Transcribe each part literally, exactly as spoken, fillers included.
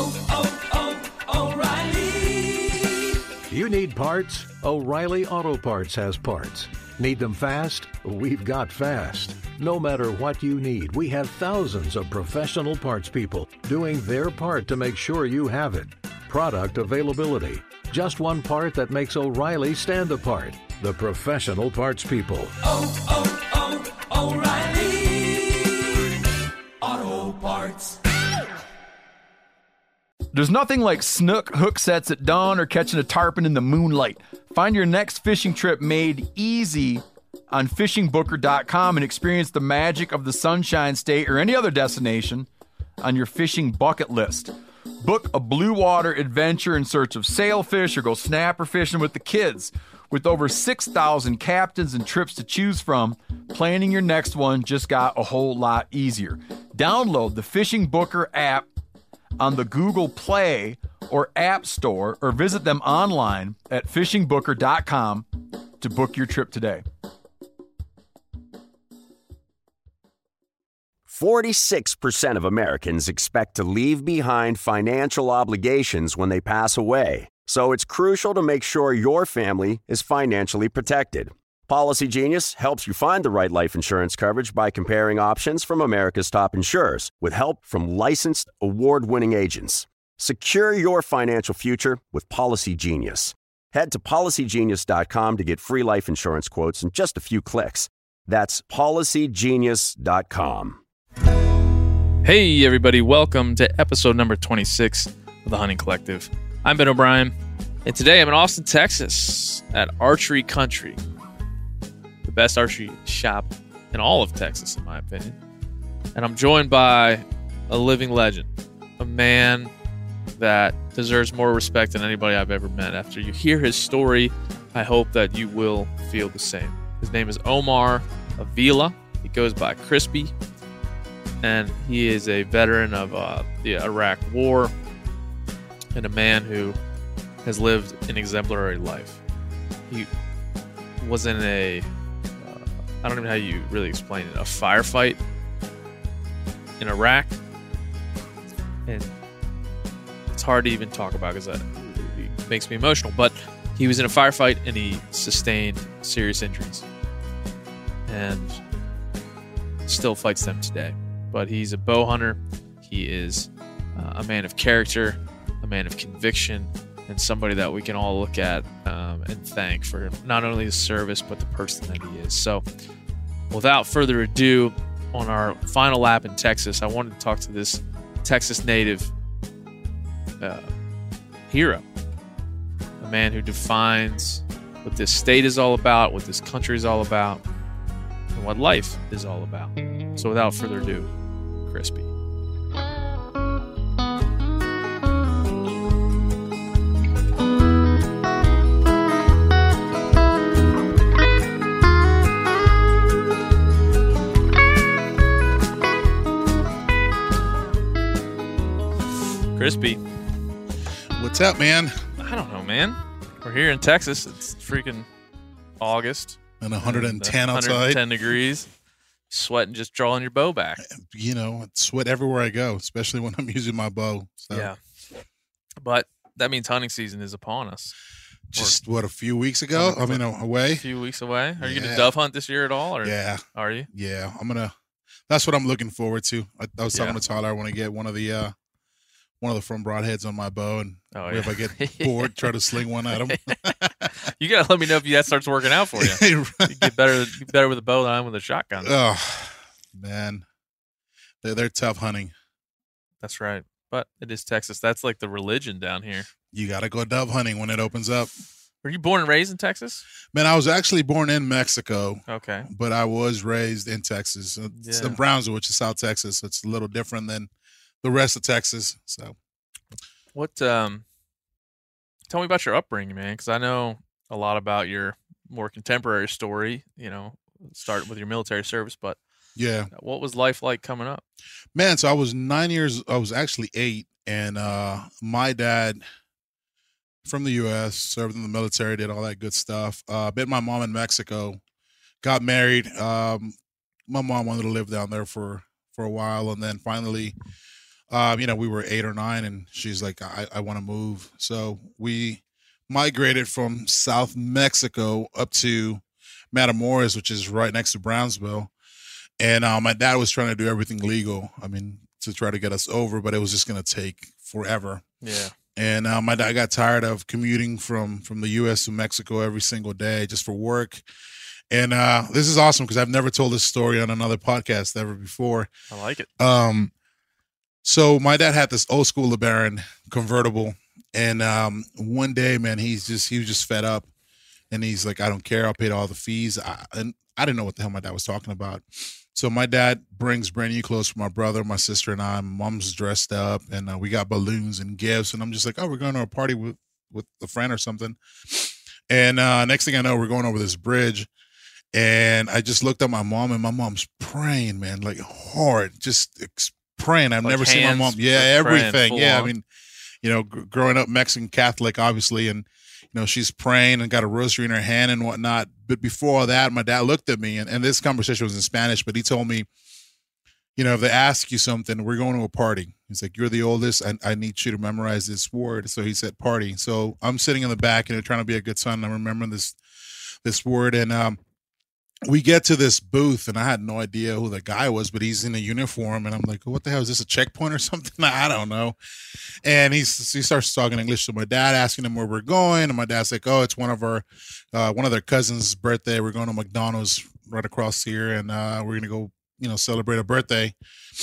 oh, oh, O'Reilly. You need parts? O'Reilly Auto Parts has parts. Need them fast? We've got fast. No matter what you need, we have thousands of professional parts people doing their part to make sure you have it. Product availability. Just one part that makes O'Reilly stand apart. The professional parts people. Oh, oh, oh, O'Reilly Auto Parts. There's nothing like snook hook sets at dawn or catching a tarpon in the moonlight. Find your next fishing trip made easy on fishing booker dot com and experience the magic of the Sunshine State or any other destination on your fishing bucket list. Book a blue water adventure in search of sailfish or go snapper fishing with the kids. With over six thousand captains and trips to choose from, planning your next one just got a whole lot easier. Download the Fishing Booker app on the Google Play or App Store or visit them online at fishing booker dot com to book your trip today. forty-six percent of Americans expect to leave behind financial obligations when they pass away. So it's crucial to make sure your family is financially protected. Policy Genius helps you find the right life insurance coverage by comparing options from America's top insurers with help from licensed, award-winning agents. Secure your financial future with Policy Genius. Head to policy genius dot com to get free life insurance quotes in just a few clicks. That's policy genius dot com. Hey, everybody. Welcome to episode number twenty-six of the Hunting Collective. I'm Ben O'Brien, and today I'm in Austin, Texas at Archery Country, the best archery shop in all of Texas, in my opinion. And I'm joined by a living legend, a man that deserves more respect than anybody I've ever met. After you hear his story, I hope that you will feel the same. His name is Omar Avila. He goes by Crispy, and he is a veteran of uh, the Iraq War and a man who has lived an exemplary life. He was in a, uh, I don't even know how you really explain it, a firefight in Iraq. And it's hard to even talk about because it makes me emotional. But he was in a firefight and he sustained serious injuries. And still fights them today. But he's a bow hunter. He is uh, a man of character, a man of conviction, and somebody that we can all look at um, and thank for not only his service, but the person that he is. So without further ado, on our final lap in Texas, I wanted to talk to this Texas native uh, hero, a man who defines what this state is all about, what this country is all about, and what life is all about. So without further ado, Crispy. Crispy. What's up, man? I don't know, man. We're here in Texas. It's freaking August. And one hundred ten and, uh, outside. one hundred ten degrees. Sweating, just drawing your bow back. You know, it's sweat everywhere I go, especially when I'm using my bow. So. Yeah. But that means hunting season is upon us. Just, or, what, a few weeks ago? I mean, away? A few weeks away. Are you yeah. going to dove hunt this year at all? Or yeah. Are you? Yeah. I'm going to. That's what I'm looking forward to. I, I was talking yeah. to Tyler. I want to get one of the, uh, one of the front broadheads on my bow, and oh, yeah. if I get bored, try to sling one at him. You gotta let me know if that starts working out for you. You get better, get better with a bow than I am with a shotgun. Oh man, they're they're tough hunting. That's right, but it is Texas. That's like the religion down here. You gotta go dove hunting when it opens up. Were you born and raised in Texas? Man, I was actually born in Mexico. Okay, but I was raised in Texas. It's yeah. in Brownsville, which is South Texas. It's a little different than the rest of Texas. So, what? Um, tell me about your upbringing, man, because I know a lot about your more contemporary story. You know, starting with your military service, but yeah, what was life like coming up? Man, so I was nine years. I was actually eight, and uh, my dad, from the U S, served in the military, did all that good stuff. Uh, met my mom in Mexico, got married. Um, my mom wanted to live down there for for a while, and then finally. Um, you know, we were eight or nine, and she's like, I, I want to move. So we migrated from South Mexico up to Matamoros, which is right next to Brownsville. And uh, my dad was trying to do everything legal. I mean, to try to get us over, but it was just going to take forever. Yeah. And uh, my dad got tired of commuting from from the U S to Mexico every single day just for work. And uh, this is awesome because I've never told this story on another podcast ever before. I like it. Um, so my dad had this old school LeBaron convertible, and um, one day, man, he's just he was just fed up, and he's like, "I don't care. I'll pay all the fees." I, and I didn't know what the hell my dad was talking about. So my dad brings brand new clothes for my brother, my sister, and I. My mom's dressed up, and uh, we got balloons and gifts. And I'm just like, "Oh, we're going to a party with with a friend or something." And uh, next thing I know, we're going over this bridge. And I just looked at my mom, and my mom's praying, man, like hard, just ex- praying. I've Like never seen my mom. Yeah, just praying everything. full Yeah, on. I mean, you know, gr- growing up Mexican Catholic, obviously, and you know, she's praying and got a rosary in her hand and whatnot. But before all that, my dad looked at me, and, and this conversation was in Spanish, but he told me, you know, if they ask you something, we're going to a party. He's like, "You're the oldest. I, I need you to memorize this word." So he said, "Party." So I'm sitting in the back, you know, trying to be a good son. And I remember this this word, and um. we get to this booth, and I had no idea who the guy was, but he's in a uniform, and I'm like, "What the hell is this? A checkpoint or something?" I don't know. And he's he starts talking English to my dad, asking him where we're going, and my dad's like, "Oh, it's one of our uh, one of their cousins' birthday. We're going to McDonald's right across here, and uh, we're gonna go, you know, celebrate a birthday."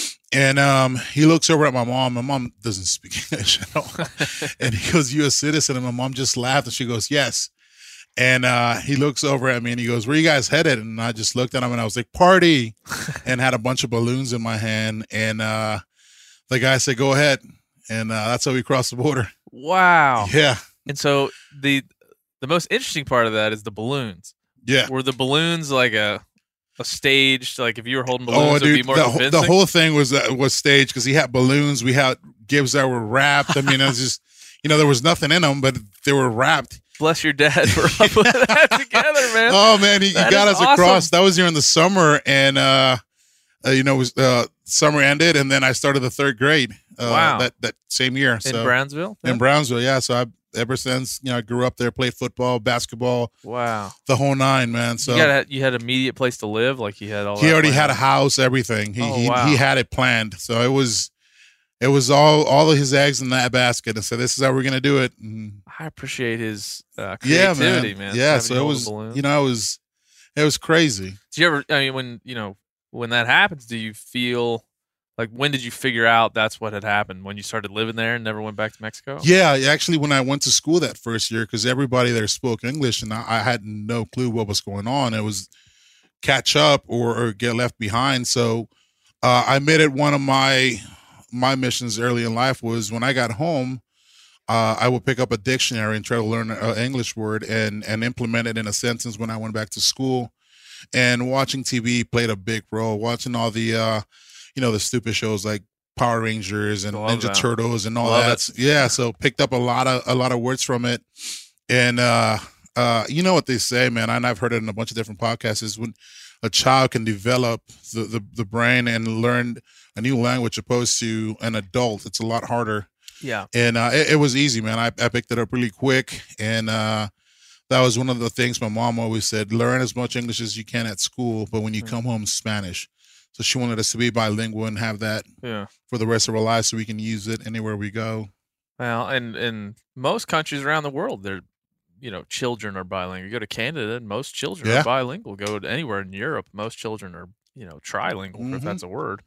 And um, he looks over at my mom. My mom doesn't speak English at all, and he goes, "You a citizen?" And my mom just laughed, and she goes, "Yes." And uh, he looks over at me and he goes, "Where you guys headed?" And I just looked at him and I was like, "Party," and had a bunch of balloons in my hand. And uh, the guy said, "Go ahead." And uh, that's how we crossed the border. Wow. Yeah. And so the the most interesting part of that is the balloons. Yeah. Were the balloons like a a staged, like if you were holding balloons, Oh, it would be dude, more the, convincing? the whole thing was uh, was staged because he had balloons. We had gifts that were wrapped. I mean, it was just, you know, there was nothing in them, but they were wrapped. Bless your dad for all putting that together, man. Oh man, he, he That got is us across. awesome. That was during the summer, and uh, uh, you know, it was, uh, summer ended, and then I started the third grade. Uh, Wow. That that same year. In so, Brownsville? In Brownsville, yeah. So I ever since, you know, I grew up there, played football, basketball, Wow. the whole nine, man. So you, got, you had an immediate place to live? Like you had all he that already planned? had a house, everything. He Oh, he, wow. he had it planned. So it was it was all all of his eggs in that basket, and so this is how we're gonna do it. And I appreciate his uh, yeah, creativity, man. man. Yeah, Having so you it hold the was, balloons. you know, it was it was crazy. Do you ever, I mean, when, you know, when that happens, do you feel like, when did you figure out that's what had happened? When you started living there and never went back to Mexico? Yeah, actually, when I went to school that first year, because everybody there spoke English, and I, I had no clue what was going on. It was catch up or, or get left behind. So uh, I made it one of my my missions early in life was when I got home, uh, I would pick up a dictionary and try to learn an English word and and implement it in a sentence when I went back to school. And watching T V played a big role. Watching all the, uh, you know, the stupid shows like Power Rangers and Love Ninja that. Turtles and all Love that. Yeah, so picked up a lot of a lot of words from it. And uh, uh, you know what they say, man, and I've heard it in a bunch of different podcasts, is when a child can develop the, the, the brain and learn a new language opposed to an adult, it's a lot harder. Yeah. And uh, it, it was easy, man. I, I picked it up really quick. And uh, that was one of the things my mom always said, learn as much English as you can at school, but when you come home, Spanish. So she wanted us to be bilingual and have that Yeah. for the rest of our lives so we can use it anywhere we go. Well, and in most countries around the world, they're, you know, children are bilingual. You go to Canada, and most children Yeah. are bilingual. Go to anywhere in Europe, most children are, you know, trilingual, if Mhm. that's a word.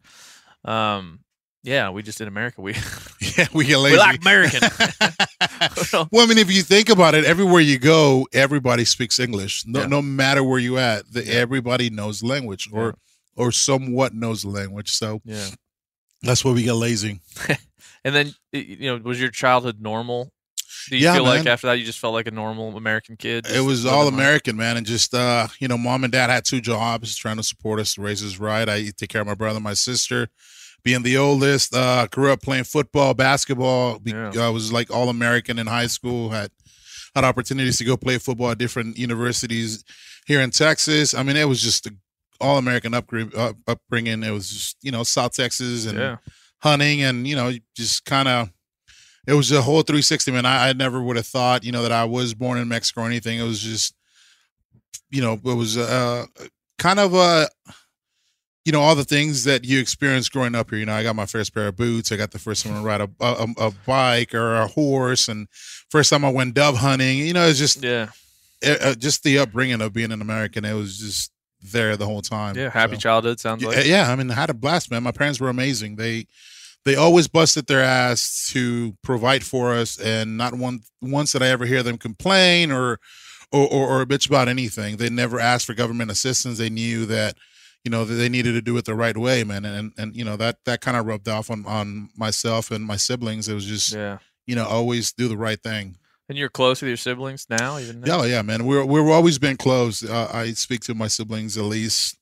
Um, yeah, we just in America, we Yeah, we get lazy. we like American. Well, I mean, if you think about it, everywhere you go, everybody speaks English. No, Yeah. no matter where you at, the, everybody knows language or or somewhat knows the language. So Yeah. that's why we get lazy. And then, y- you know, was your childhood normal? Do you Yeah, feel like man. after that you just felt like a normal American kid? It just was living all life? American, man, and just uh, you know, mom and dad had two jobs, trying to support us, raise us right. I take care of my brother, my sister. Being the oldest, uh, grew up playing football, basketball. Be- Yeah. I was like all American in high school. Had had opportunities to go play football at different universities here in Texas. I mean, it was just a all American upbringing. Up, upbringing. It was just, you know, South Texas and Yeah. hunting, and you know, just kind of. It was a whole three sixty, man. I, I never would have thought, you know, that I was born in Mexico or anything. It was just, you know, it was uh, kind of a. You know, all the things that you experience growing up here. You know, I got my first pair of boots. I got the first time to ride a, a, a bike or a horse. And first time I went dove hunting. You know, it's just Yeah. it, uh, just the upbringing of being an American. It was just there the whole time. Yeah. Happy So, childhood sounds like. yeah, I mean, I had a blast, man. My parents were amazing. They they always busted their ass to provide for us, and not one once did I ever hear them complain or or, or, or bitch about anything. They never asked for government assistance. They knew that, you know, that they needed to do it the right way, man. And, and, you know, that, that kind of rubbed off on, on myself and my siblings. It was just, Yeah. you know, always do the right thing. And you're close with your siblings now, even now? Yeah, yeah, man. We're, we've always been close. Uh, I speak to my siblings at least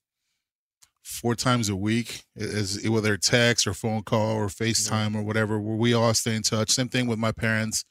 four times a week, as whether text or phone call or FaceTime or whatever, where we all stay in touch. Same thing with my parents.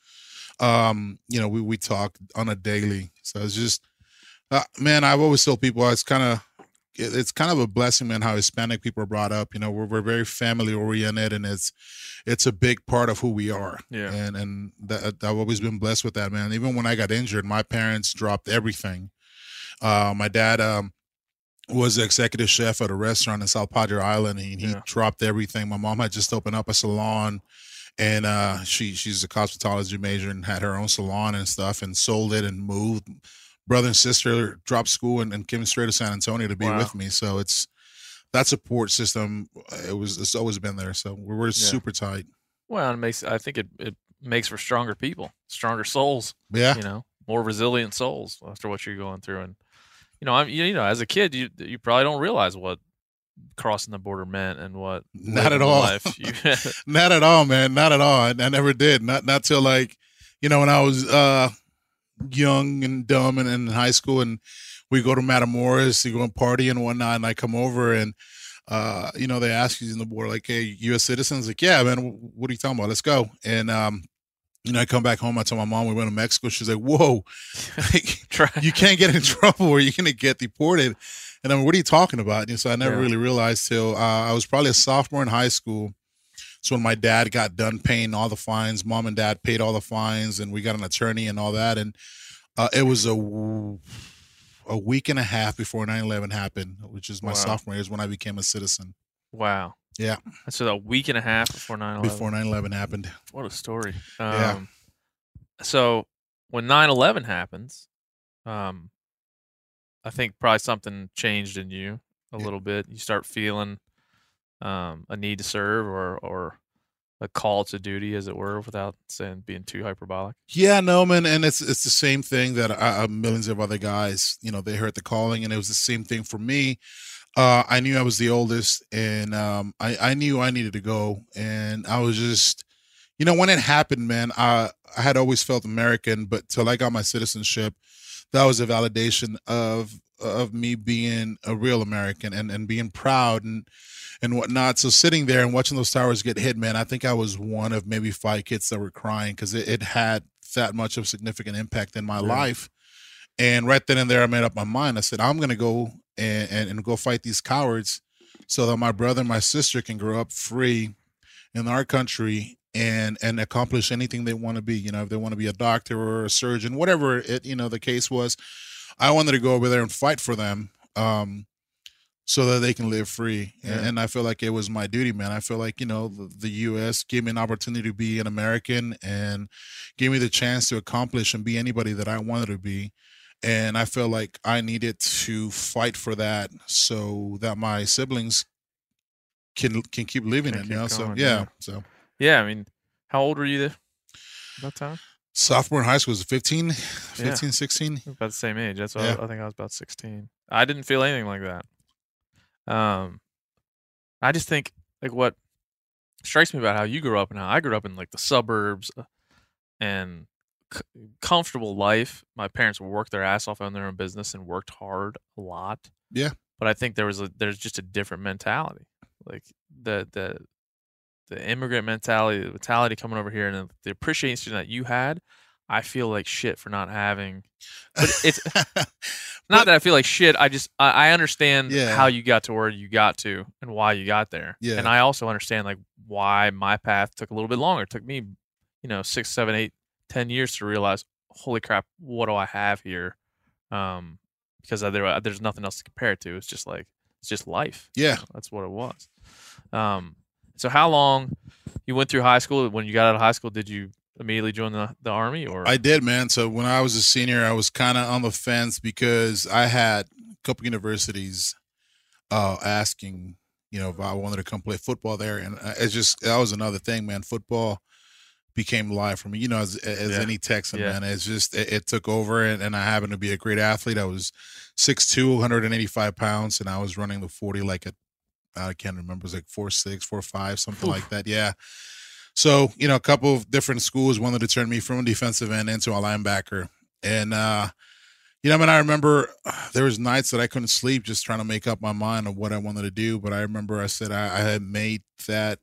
Um, you know, we, we talk on a daily. So it's just, uh, man, I've always told people it's kind of, it's kind of a blessing, man, how Hispanic people are brought up. You know, we're we're very family oriented, and it's it's a big part of who we are. Yeah. And and that, I've always been blessed with that, man. Even when I got injured, my parents dropped everything. Uh, my dad um, was the executive chef at a restaurant in South Padre Island, and he Yeah. dropped everything. My mom had just opened up a salon, and uh, she she's a cosmetology major and had her own salon and stuff, and sold it and moved. Brother and sister dropped school and, and came straight to San Antonio to be Wow. with me. So it's that support system. It was it's always been there. So we're, we're super tight. Well, it makes, I think it, it makes for stronger people, stronger souls, Yeah, you know, more resilient souls after what you're going through. And, you know, I'm, you know, as a kid, you, you probably don't realize what crossing the border meant and what Not living at all. life you, not at all, man. Not at all. I, I never did. Not not till like, you know, when I was uh, young and dumb and in high school, and we go to Matamoros to go and party and whatnot, and I come over and. Uh, you know, they ask you in the border, like, hey, U S citizens? Like, yeah, man, what are you talking about? Let's go. And, um, you know, I come back home. I tell my mom we went to Mexico. She's like, whoa, you can't get in trouble or you're going to get deported. And I'm, what are you talking about? And so I never Yeah. really realized till uh, I was probably a sophomore in high school. So when my dad got done paying all the fines, mom and dad paid all the fines, and we got an attorney and all that. And uh, it was a a week and a half before nine eleven happened, which is my Wow. sophomore year, is when I became a citizen. wow. Yeah, So a week and a half before nine eleven. before nine eleven happened. What a story. Um, Yeah. So when nine eleven happens, um, I think probably something changed in you a Yeah. little bit. You start feeling um, a need to serve or or a call to duty, as it were, without saying being too hyperbolic. Yeah, no, man, and it's it's the same thing that uh, millions of other guys, you know, they heard the calling, and it was the same thing for me. Uh, I knew I was the oldest, and um, I I knew I needed to go, and I was just, you know, when it happened, man, I I had always felt American, but till I got my citizenship, that was a validation of of me being a real American and and being proud and. and whatnot. So sitting there and watching those towers get hit, man, I think I was one of maybe five kids that were crying because it, it had that much of significant impact in my Yeah. life. And right then and there, I made up my mind. I said, I'm going to go and, and, and go fight these cowards so that my brother and my sister can grow up free in our country and and accomplish anything they want to be. You know, if they want to be a doctor or a surgeon, whatever it, you know, the case was, I wanted to go over there and fight for them. Um, so that they can live free. And, Yeah. and I feel like it was my duty, man. I feel like, you know, the, the U S gave me an opportunity to be an American and gave me the chance to accomplish and be anybody that I wanted to be. And I feel like I needed to fight for that so that my siblings can can keep living Can it, keep you know? So, going, yeah. yeah. So, Yeah, I mean, how old were you there that time? sophomore in high school was fifteen, fifteen, sixteen. About the same age. That's what Yeah. I, I think I was about sixteen. I didn't feel anything like that. Um, I just think like what strikes me about how you grew up and how I grew up in like the suburbs uh, and c- comfortable life. My parents worked their ass off on their own business and worked hard a lot. Yeah. But I think there was a there's just a different mentality, like the the the immigrant mentality, the mentality coming over here, and the appreciation that you had. I feel like shit for not having. But it's not that I feel like shit. I just I, I understand Yeah. how you got to where you got to and why you got there. Yeah. And I also understand like why my path took a little bit longer. It took me, you know, six, seven, eight, ten years to realize, holy crap, what do I have here? Um, because there there's nothing else to compare it to. It's just like it's just life. Yeah. You know, that's what it was. Um, so how long you went through high school? When you got out of high school, did you immediately join the, the Army? Or I did, man. So when I was a senior, I was kind of on the fence because I had a couple universities uh, asking, you know, if I wanted to come play football there. And it's just, that was another thing, man. Football became life for me, you know, as, as Yeah. any Texan, Yeah. man. It's just, it, it took over. And, and I happened to be a great athlete. I was six two, one hundred eighty-five pounds, and I was running the forty like a, I can't remember, it was like four six, four five, something Oof. like that. Yeah. So, you know, a couple of different schools wanted to turn me from a defensive end into a linebacker. And, uh, you know, I mean, I remember uh, there was nights that I couldn't sleep just trying to make up my mind of what I wanted to do. But I remember I said I, I had made that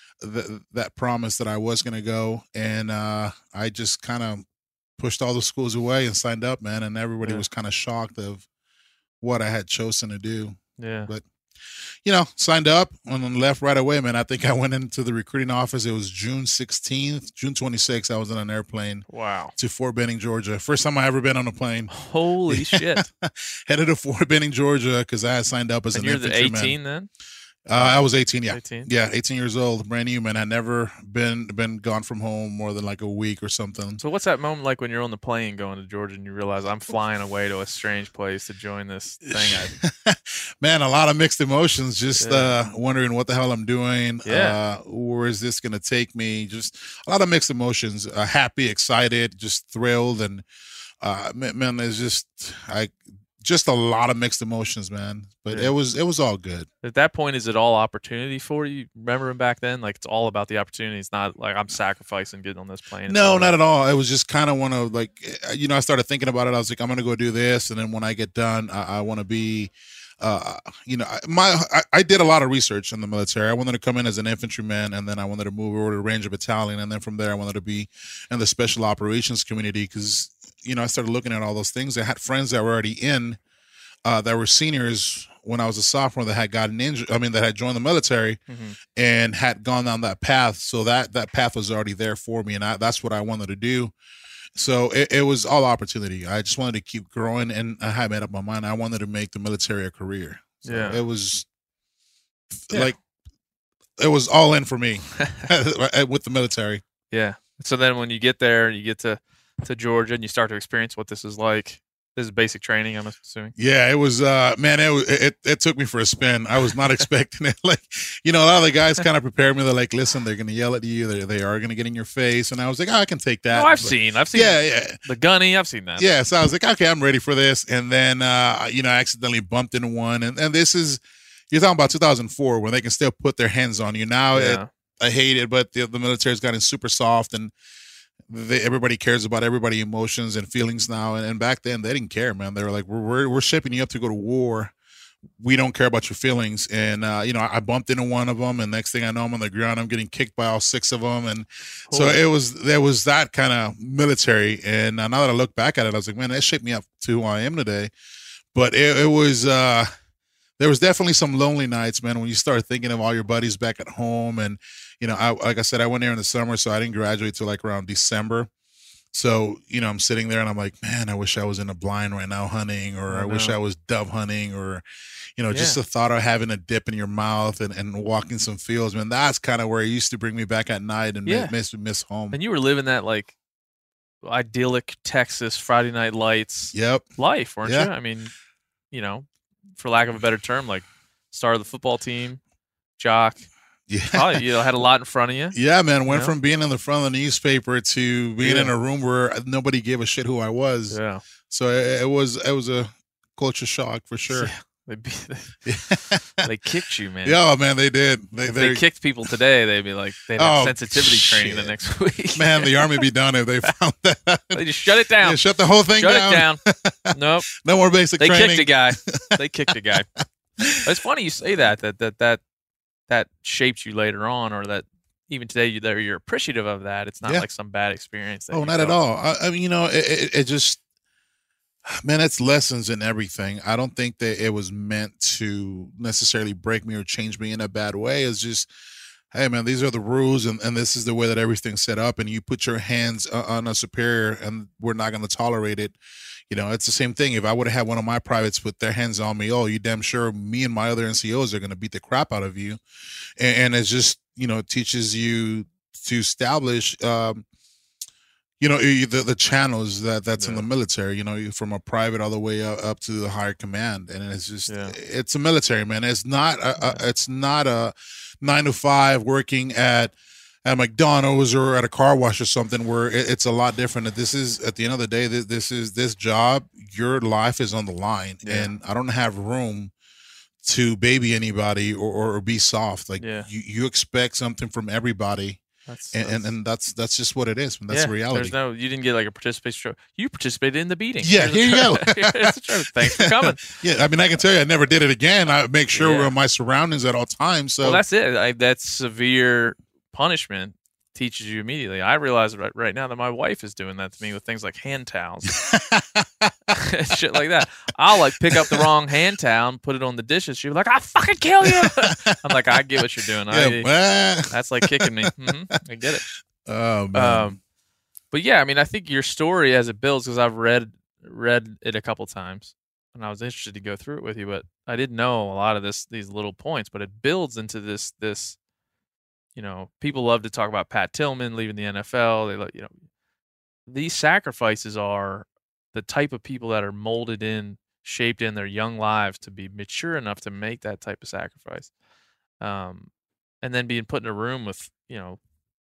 th- that promise that I was going to go. And uh, I just kind of pushed all the schools away and signed up, man. And everybody Yeah. was kind of shocked of what I had chosen to do. yeah, But you know, signed up and then left right away, man. I think I went into the recruiting office. It was June sixteenth, June twenty-sixth. I was on an airplane wow, to Fort Benning, Georgia. First time I ever been on a plane. holy shit! Headed to Fort Benning, Georgia, because I had signed up as And an you're the infantryman. eighteen then? Uh, I was eighteen, yeah. eighteen? Yeah, eighteen years old, brand new, man. I'd never been been gone from home more than like a week or something. So what's that moment like when you're on the plane going to Georgia and you realize I'm flying away to a strange place to join this thing? I, Man, a lot of mixed emotions. Just Yeah. uh, wondering what the hell I'm doing. Yeah. Uh, where is this going to take me? Just a lot of mixed emotions. Uh, happy, excited, just thrilled, and uh, man, man, it's just I just a lot of mixed emotions, man. But Yeah. it was it was all good. at that point, is it all opportunity for you? Remembering back then, like it's all about the opportunity. It's not like I'm sacrificing getting on this plane. It's No, all not about- at all. It was just kind of one of like, you know, I started thinking about it. I was like, I'm going to go do this. And then when I get done, I, I want to be, uh, you know, I- my, I, I did a lot of research in the military. I wanted to come in as an infantryman, and then I wanted to move over to Ranger Battalion. And then from there, I wanted to be in the special operations community because, you know, I started looking at all those things. I had friends that were already in, uh, that were seniors when I was a sophomore that had gotten injured. I mean, that had joined the military Mhm. and had gone down that path. So that that path was already there for me, and I, that's what I wanted to do. So it, it was all opportunity. I just wanted to keep growing, and I had made up my mind. I wanted to make the military a career. So Yeah. it was Yeah. like it was all in for me with the military. Yeah. So then when you get there, you get to, to Georgia and you start to experience what this is like. This is basic training, I'm assuming. Yeah, it was. Uh, man, it, was- it it took me for a spin. I was not expecting it. Like, you know, a lot of the guys kind of prepared me. They're like, "Listen, they're going to yell at you. They they are going to get in your face." And I was like, "Oh, I can take that." Oh, I've But- seen. I've seen Yeah, yeah. the gunny. I've seen that. Yeah, so I was like, okay, I'm ready for this. And then, uh, you know, I accidentally bumped into one. And, and this is, you're talking about two thousand four when they can still put their hands on you. Now, Yeah. it, I hate it, but the, the military's gotten super soft, and they, everybody cares about everybody emotions and feelings now. And, and back then, they didn't care, man. They were like, we're, we're, we're shipping you up to go to war. We don't care about your feelings. And, uh, you know, I bumped into one of them, and next thing I know, I'm on the ground. I'm getting kicked by all six of them. And so Holy- it was, there was that kind of military. And uh, now that I look back at it, I was like, man, that shaped me up to who I am today. But it, it was, uh, there was definitely some lonely nights, man, when you start thinking of all your buddies back at home. And, you know, I, like I said, I went there in the summer, so I didn't graduate till like around December. So, you know, I'm sitting there and I'm like, man, I wish I was in a blind right now hunting, or I I wish know. I was dove hunting, or, you know, just Yeah. the thought of having a dip in your mouth and, and walking some fields, man, that's kind of where it used to bring me back at night and Yeah. miss, miss home. And you were living that like idyllic Texas Friday Night Lights Yep. life, weren't Yeah. you? I mean, you know, for lack of a better term, like star of the football team, jock. Yeah. Probably, you know, had a lot in front of you. Yeah, man. Went Yeah. from being in the front of the newspaper to being Yeah. in a room where nobody gave a shit who I was. Yeah. So it, it was it was a culture shock for sure. Yeah. They, be, they kicked you, man. Yeah, man, they did. They, If they, they kicked people today, they'd be like, they'd have Oh, sensitivity training the shit. next week. man, the army be done if they found that. They just shut it down. Yeah, shut the whole thing shut down. it down. Nope. No more basic They training. kicked a guy. They kicked a guy. It's funny you say that, that, that, that, that shaped you later on, or that, even today you, that you're appreciative of that. It's not Yeah. like some bad experience. That Oh, you not at felt. all. I, I mean, you know, it, it, it just, man, it's lessons in everything. I don't think that it was meant to necessarily break me or change me in a bad way. It's just, hey, man, these are the rules, and, and this is the way that everything's set up. And you put your hands uh, on a superior, and we're not going to tolerate it. You know, it's the same thing. If I would have had one of my privates put their hands on me, oh, you damn sure me and my other N C Os are going to beat the crap out of you. And, and it's just, you know, it teaches you to establish, um, you know, the the channels that that's in Yeah. the military. You know, you- from a private all the way up, up to the higher command, and it's just, Yeah. it's a military, man. It's not, a, a, it's not a nine to five working at at McDonald's or at a car wash or something where it, it's a lot different. This is, at the end of the day, this, this is this job. Your life is on the line, Yeah. and I don't have room to baby anybody or, or, or be soft. Like Yeah. you, you expect something from everybody. That's, And, and that's- and that's that's just what it is. That's yeah, the reality. There's no, you didn't get like a participation trophy. You participated in the beating. Yeah, Here's the here you go. trophy. Here's the trophy. Thanks for coming. Yeah, I mean, I can tell you, I never did it again. I make sure Yeah. we're in my surroundings at all times. So Well, that's it. I, that severe punishment teaches you immediately. I realize right, right now that my wife is doing that to me with things like hand towels, shit like that. I'll like pick up the wrong hand towel and put it on the dishes. She'll be like, "I'll fucking kill you." I'm like, "I get what you're doing. I, yeah, man. that's like kicking me. hmm I get it." Oh man. Um, but yeah, I mean, I think your story as it builds, because I've read read it a couple times, and I was interested to go through it with you, but I didn't know a lot of this these little points. But it builds into this this. You know, people love to talk about Pat Tillman leaving the N F L. They, lo- you know, these sacrifices are the type of people that are molded in, shaped in their young lives to be mature enough to make that type of sacrifice. Um, and then being put in a room with, you know,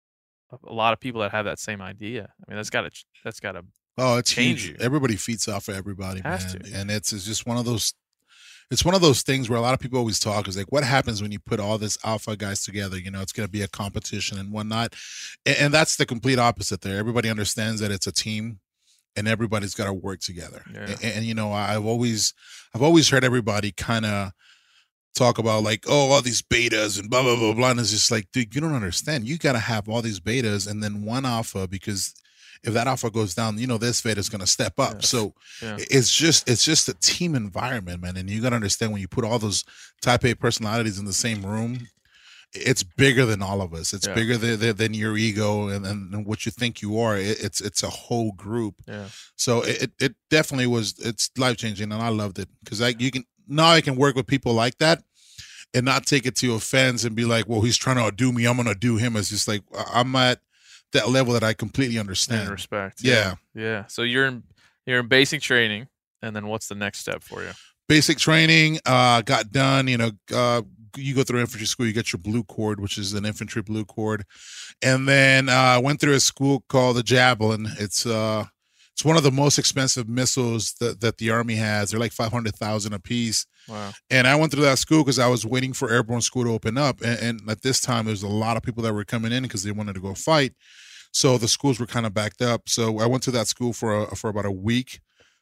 a, a lot of people that have that same idea. I mean, that's got to, that's got to, Oh, it's change huge. you. Everybody feeds off of everybody, Has man. to. And it's, it's just one of those. It's one of those things where a lot of people always talk is like, what happens when you put all this alpha guys together? You know, it's going to be a competition and whatnot. And, and that's the complete opposite there. Everybody understands that it's a team, and everybody's got to work together. Yeah. And, and you know, I've always, I've always heard everybody kind of talk about like, oh, all these betas and blah blah blah blah. And it's just like, dude, you don't understand. You got to have all these betas and then one alpha, because if that alpha goes down, you know, this beta is going to step up. Yes. So yeah. it's just it's just a team environment, man. And you got to understand, when you put all those type A personalities in the same room, it's bigger than all of us. It's Yeah. bigger than, than, than your ego and, and, and what you think you are. It, it's it's a whole group. Yeah. So it, it definitely was, it's life changing, and I loved it, because I you can now I can work with people like that and not take it to offense and be like, well, he's trying to outdo me, I'm gonna do him. It's just like, I'm at that level that I completely understand. And respect. Yeah. Yeah. So you're in, you're in basic training, and then what's the next step for you? Basic training, uh, got done. You know, uh, you go through infantry school, you get your blue cord, which is an infantry blue cord, and then I uh, went through a school called the Javelin. It's uh, it's one of the most expensive missiles that, that the Army has. They're like five hundred thousand a piece. Wow. And I went through that school because I was waiting for airborne school to open up. And, and at this time, there was a lot of people that were coming in because they wanted to go fight. So the schools were kind of backed up. So I went to that school for a, for about a week.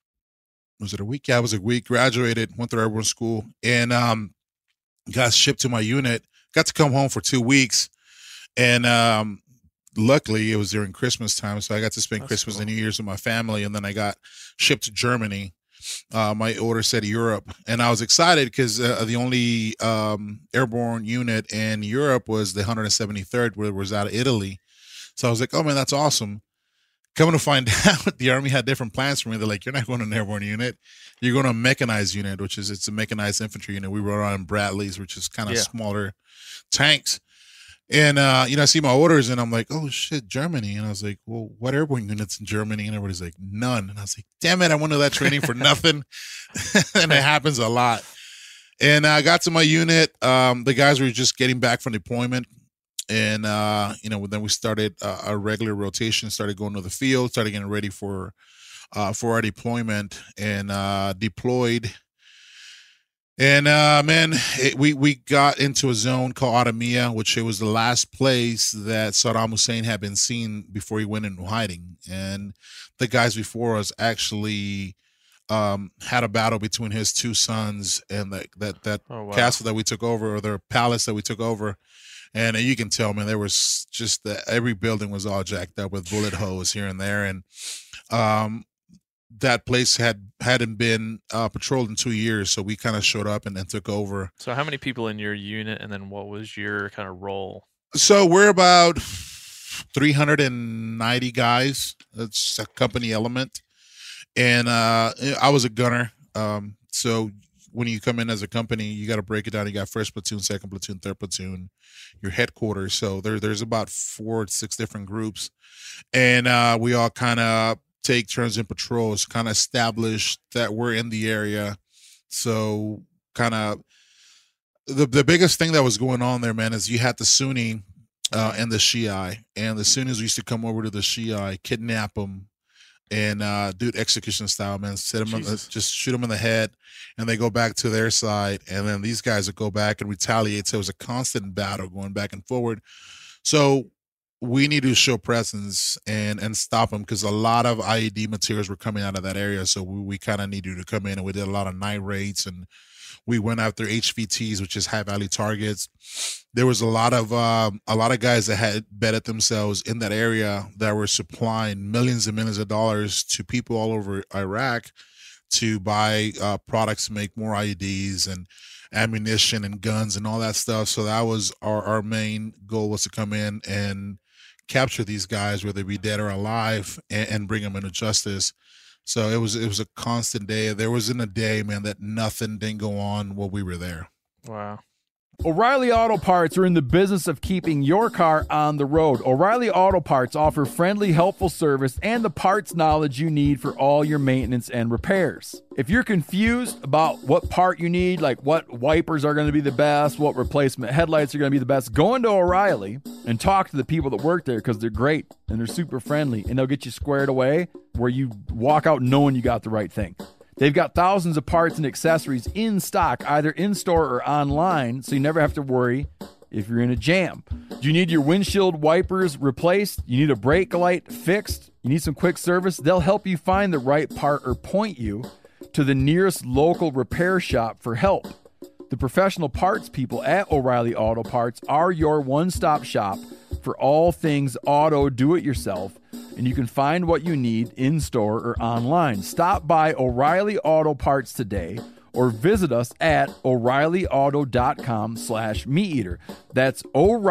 Was it a week? Yeah, it was a week. Graduated, went through airborne school, and um, got shipped to my unit. Got to come home for two weeks. And um, luckily, it was during Christmas time. So I got to spend That's Christmas cool. and New Year's with my family. And then I got shipped to Germany. Uh, my order said Europe, and I was excited because uh, the only um, airborne unit in Europe was the one hundred seventy-third, where it was out of Italy. So I was like, "Oh man, that's awesome!" Coming to find out, the Army had different plans for me. They're like, "You're not going to an airborne unit; you're going to a mechanized unit, which is it's a mechanized infantry unit." We were on Bradleys, which is kind of Yeah. smaller tanks. And, uh, you know, I see my orders and I'm like, oh shit, Germany. And I was like, well, what airborne units in Germany? And everybody's like, none. And I was like, damn it, I went to that training for nothing. And it happens a lot. And I got to my unit. Um, the guys were just getting back from deployment. And, uh, you know, then we started uh, our regular rotation, started going to the field, started getting ready for, uh, for our deployment, and uh, deployed. And, uh, man, it, we, we got into a zone called Adamia, which it was the last place that Saddam Hussein had been seen before he went into hiding. And the guys before us actually um, had a battle between his two sons and that, that, that Oh, wow. castle that we took over, or their palace that we took over. And you can tell, man, there was just the, every building was all jacked up with bullet holes here and there. And um, that place had, hadn't been uh, patrolled in two years. So we kind of showed up and then took over. So how many people in your unit, and then what was your kind of role? So we're about three hundred ninety guys. It's a company element. And uh, I was a gunner. Um, so when you come in as a company, you got to break it down. You got first platoon, second platoon, third platoon, your headquarters. So there, there's about four, six different groups. And uh, we all kind of take turns in patrols, kind of establish that we're in the area. So kind of the, the biggest thing that was going on there, man, is you had the Sunni uh, and the Shiite. And the Sunnis used to come over to the Shiite, kidnap them, and uh, do it execution style, man. Set them, in the, just shoot them in the head, and they go back to their side. And then these guys would go back and retaliate. So it was a constant battle going back and forward. So we need to show presence and and stop them, because a lot of I E D materials were coming out of that area. So we, we kind of needed to come in, and we did a lot of night raids, and we went after H V Ts, which is high value targets. There was a lot of um, a lot of guys that had betted themselves in that area that were supplying millions and millions of dollars to people all over Iraq to buy uh, products to make more I E Ds and ammunition and guns and all that stuff. So that was our, our main goal, was to come in and capture these guys, whether they be dead or alive, and, and bring them into justice. So it was it was a constant day. There wasn't a day, man, that nothing didn't go on while we were there. Wow. O'Reilly Auto Parts are in the business of keeping your car on the road. O'Reilly Auto Parts offer friendly, helpful service and the parts knowledge you need for all your maintenance and repairs. If you're confused about what part you need, like what wipers are going to be the best, what replacement headlights are going to be the best, go into O'Reilly and talk to the people that work there, because they're great and they're super friendly, and they'll get you squared away where you walk out knowing you got the right thing. They've got thousands of parts and accessories in stock, either in-store or online, so you never have to worry if you're in a jam. Do you need your windshield wipers replaced? You need a brake light fixed? You need some quick service? They'll help you find the right part or point you to the nearest local repair shop for help. The professional parts people at O'Reilly Auto Parts are your one-stop shop for all things auto do-it-yourself, and you can find what you need in-store or online. Stop by O'Reilly Auto Parts today or visit us at O'Reillyauto.com slash meat eater. That's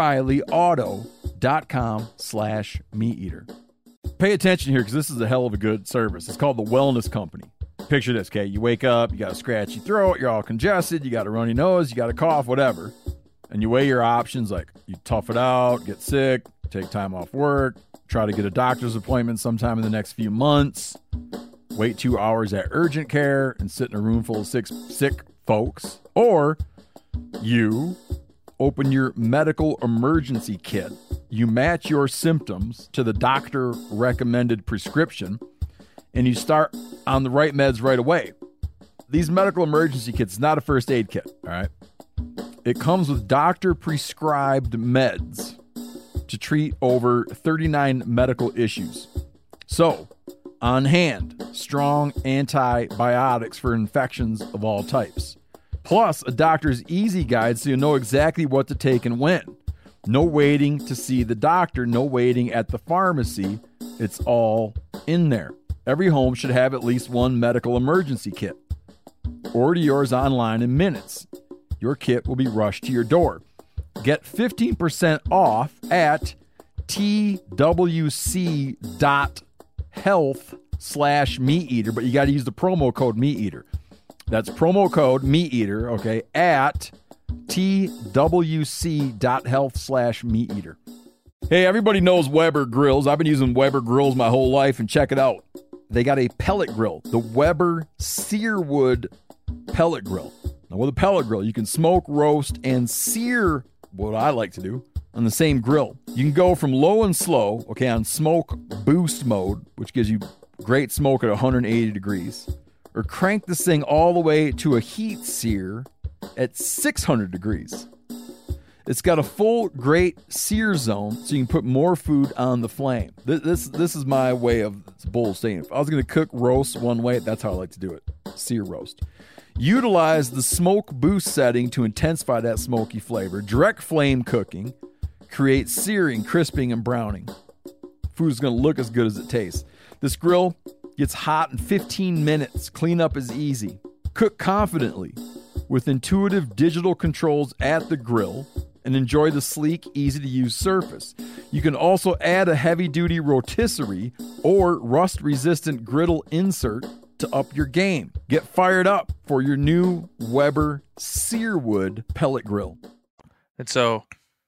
O'Reillyauto.com slash meat eater. Pay attention here, because this is a hell of a good service. It's called the Wellness Company. Picture this, okay? You wake up, you got a scratchy throat, you're all congested, you got a runny nose, you got a cough, whatever. And you weigh your options, like you tough it out, get sick, take time off work, try to get a doctor's appointment sometime in the next few months, wait two hours at urgent care and sit in a room full of sick, sick folks. Or you open your medical emergency kit. You match your symptoms to the doctor-recommended prescription, and you start on the right meds right away. These medical emergency kits is not a first aid kit, all right? It comes with doctor-prescribed meds to treat over thirty-nine medical issues. So, on hand, strong antibiotics for infections of all types. Plus, a doctor's easy guide so you know exactly what to take and when. No waiting to see the doctor, no waiting at the pharmacy. It's all in there. Every home should have at least one medical emergency kit. Order yours online in minutes. Your kit will be rushed to your door. Get fifteen percent off at twc.health slash meat eater, but you got to use the promo code meat eater. That's promo code meat eater, okay, at twc.health slash meat eater. Hey, everybody knows Weber grills. I've been using Weber grills my whole life, and check it out. They got a pellet grill, the Weber Searwood pellet grill. Now, with a pellet grill, you can smoke, roast, and sear, what I like to do, on the same grill. You can go from low and slow, okay, on smoke boost mode, which gives you great smoke at one hundred eighty degrees, or crank this thing all the way to a heat sear at six hundred degrees. It's got a full great sear zone, so you can put more food on the flame. This this, this is my way of bold saying. If I was going to cook roast one way, that's how I like to do it. Sear roast. Utilize the smoke boost setting to intensify that smoky flavor. Direct flame cooking creates searing, crisping, and browning. Food is going to look as good as it tastes. This grill gets hot in fifteen minutes. Cleanup is easy. Cook confidently with intuitive digital controls at the grill and enjoy the sleek, easy-to-use surface. You can also add a heavy-duty rotisserie or rust-resistant griddle insert to up your game. Get fired up for your new Weber Searwood pellet grill. And so,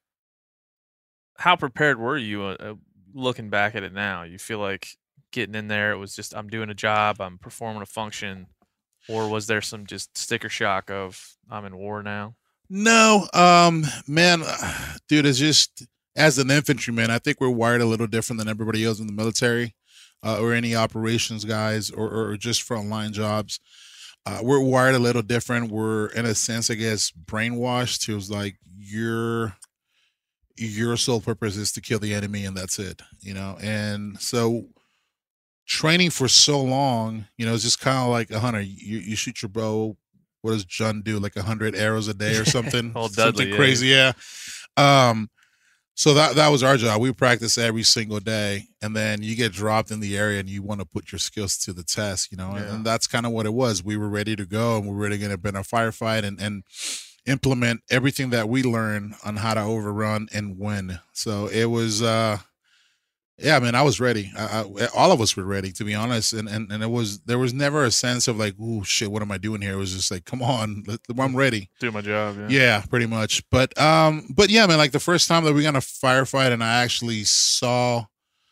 how prepared were you uh, looking back at it now? You feel like getting in there, it was just, I'm doing a job, I'm performing a function, or was there some just sticker shock of, I'm in war now? No, um, man, dude, it's just, as an infantryman, I think we're wired a little different than everybody else in the military. Uh, or any operations guys or, or just frontline jobs. Uh, we're wired a little different. We're, in a sense, I guess, brainwashed to like your your sole purpose is to kill the enemy and that's it, you know? And so training for so long, you know, it's just kind of like a hunter. You, you shoot your bow. What does John do? Like a hundred arrows a day or something? Old Dudley, something crazy, yeah. yeah. Um, So that that was our job. We practice every single day, and then you get dropped in the area, and you want to put your skills to the test, you know. Yeah. And that's kind of what it was. We were ready to go, and we were ready to get in a firefight and and implement everything that we learned on how to overrun and win. So it was, uh, yeah, man, I was ready. I, I, all of us were ready, to be honest. And and and it was there was never a sense of like, oh shit, what am I doing here? It was just like, come on, I'm ready. Do my job. Yeah. yeah, pretty much. But um, but yeah, man, like the first time that we got in a firefight, and I actually saw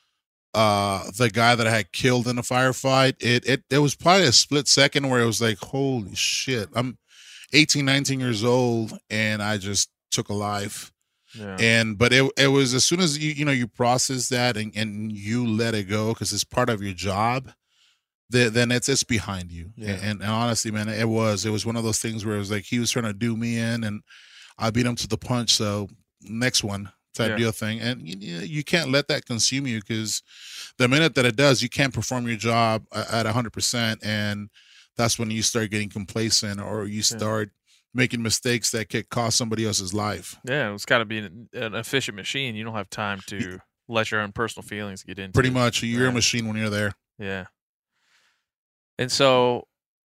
uh the guy that I had killed in a firefight. It it it was probably a split second where it was like, holy shit, I'm eighteen, nineteen years old, and I just took a life. Yeah. And but it it was as soon as you you know you process that and, and you let it go because it's part of your job, then then it's it's behind you. Yeah. And, and honestly, man, it was it was one of those things where it was like he was trying to do me in, and I beat him to the punch. So next one type yeah. deal thing, and you you can't let that consume you because the minute that it does, you can't perform your job at a hundred percent, and that's when you start getting complacent or you start. Yeah. making mistakes that could cost somebody else's life. Yeah, it's got to be an, an efficient machine. You don't have time to let your own personal feelings get into Pretty it. much. You're yeah. a machine when you're there. Yeah. And so,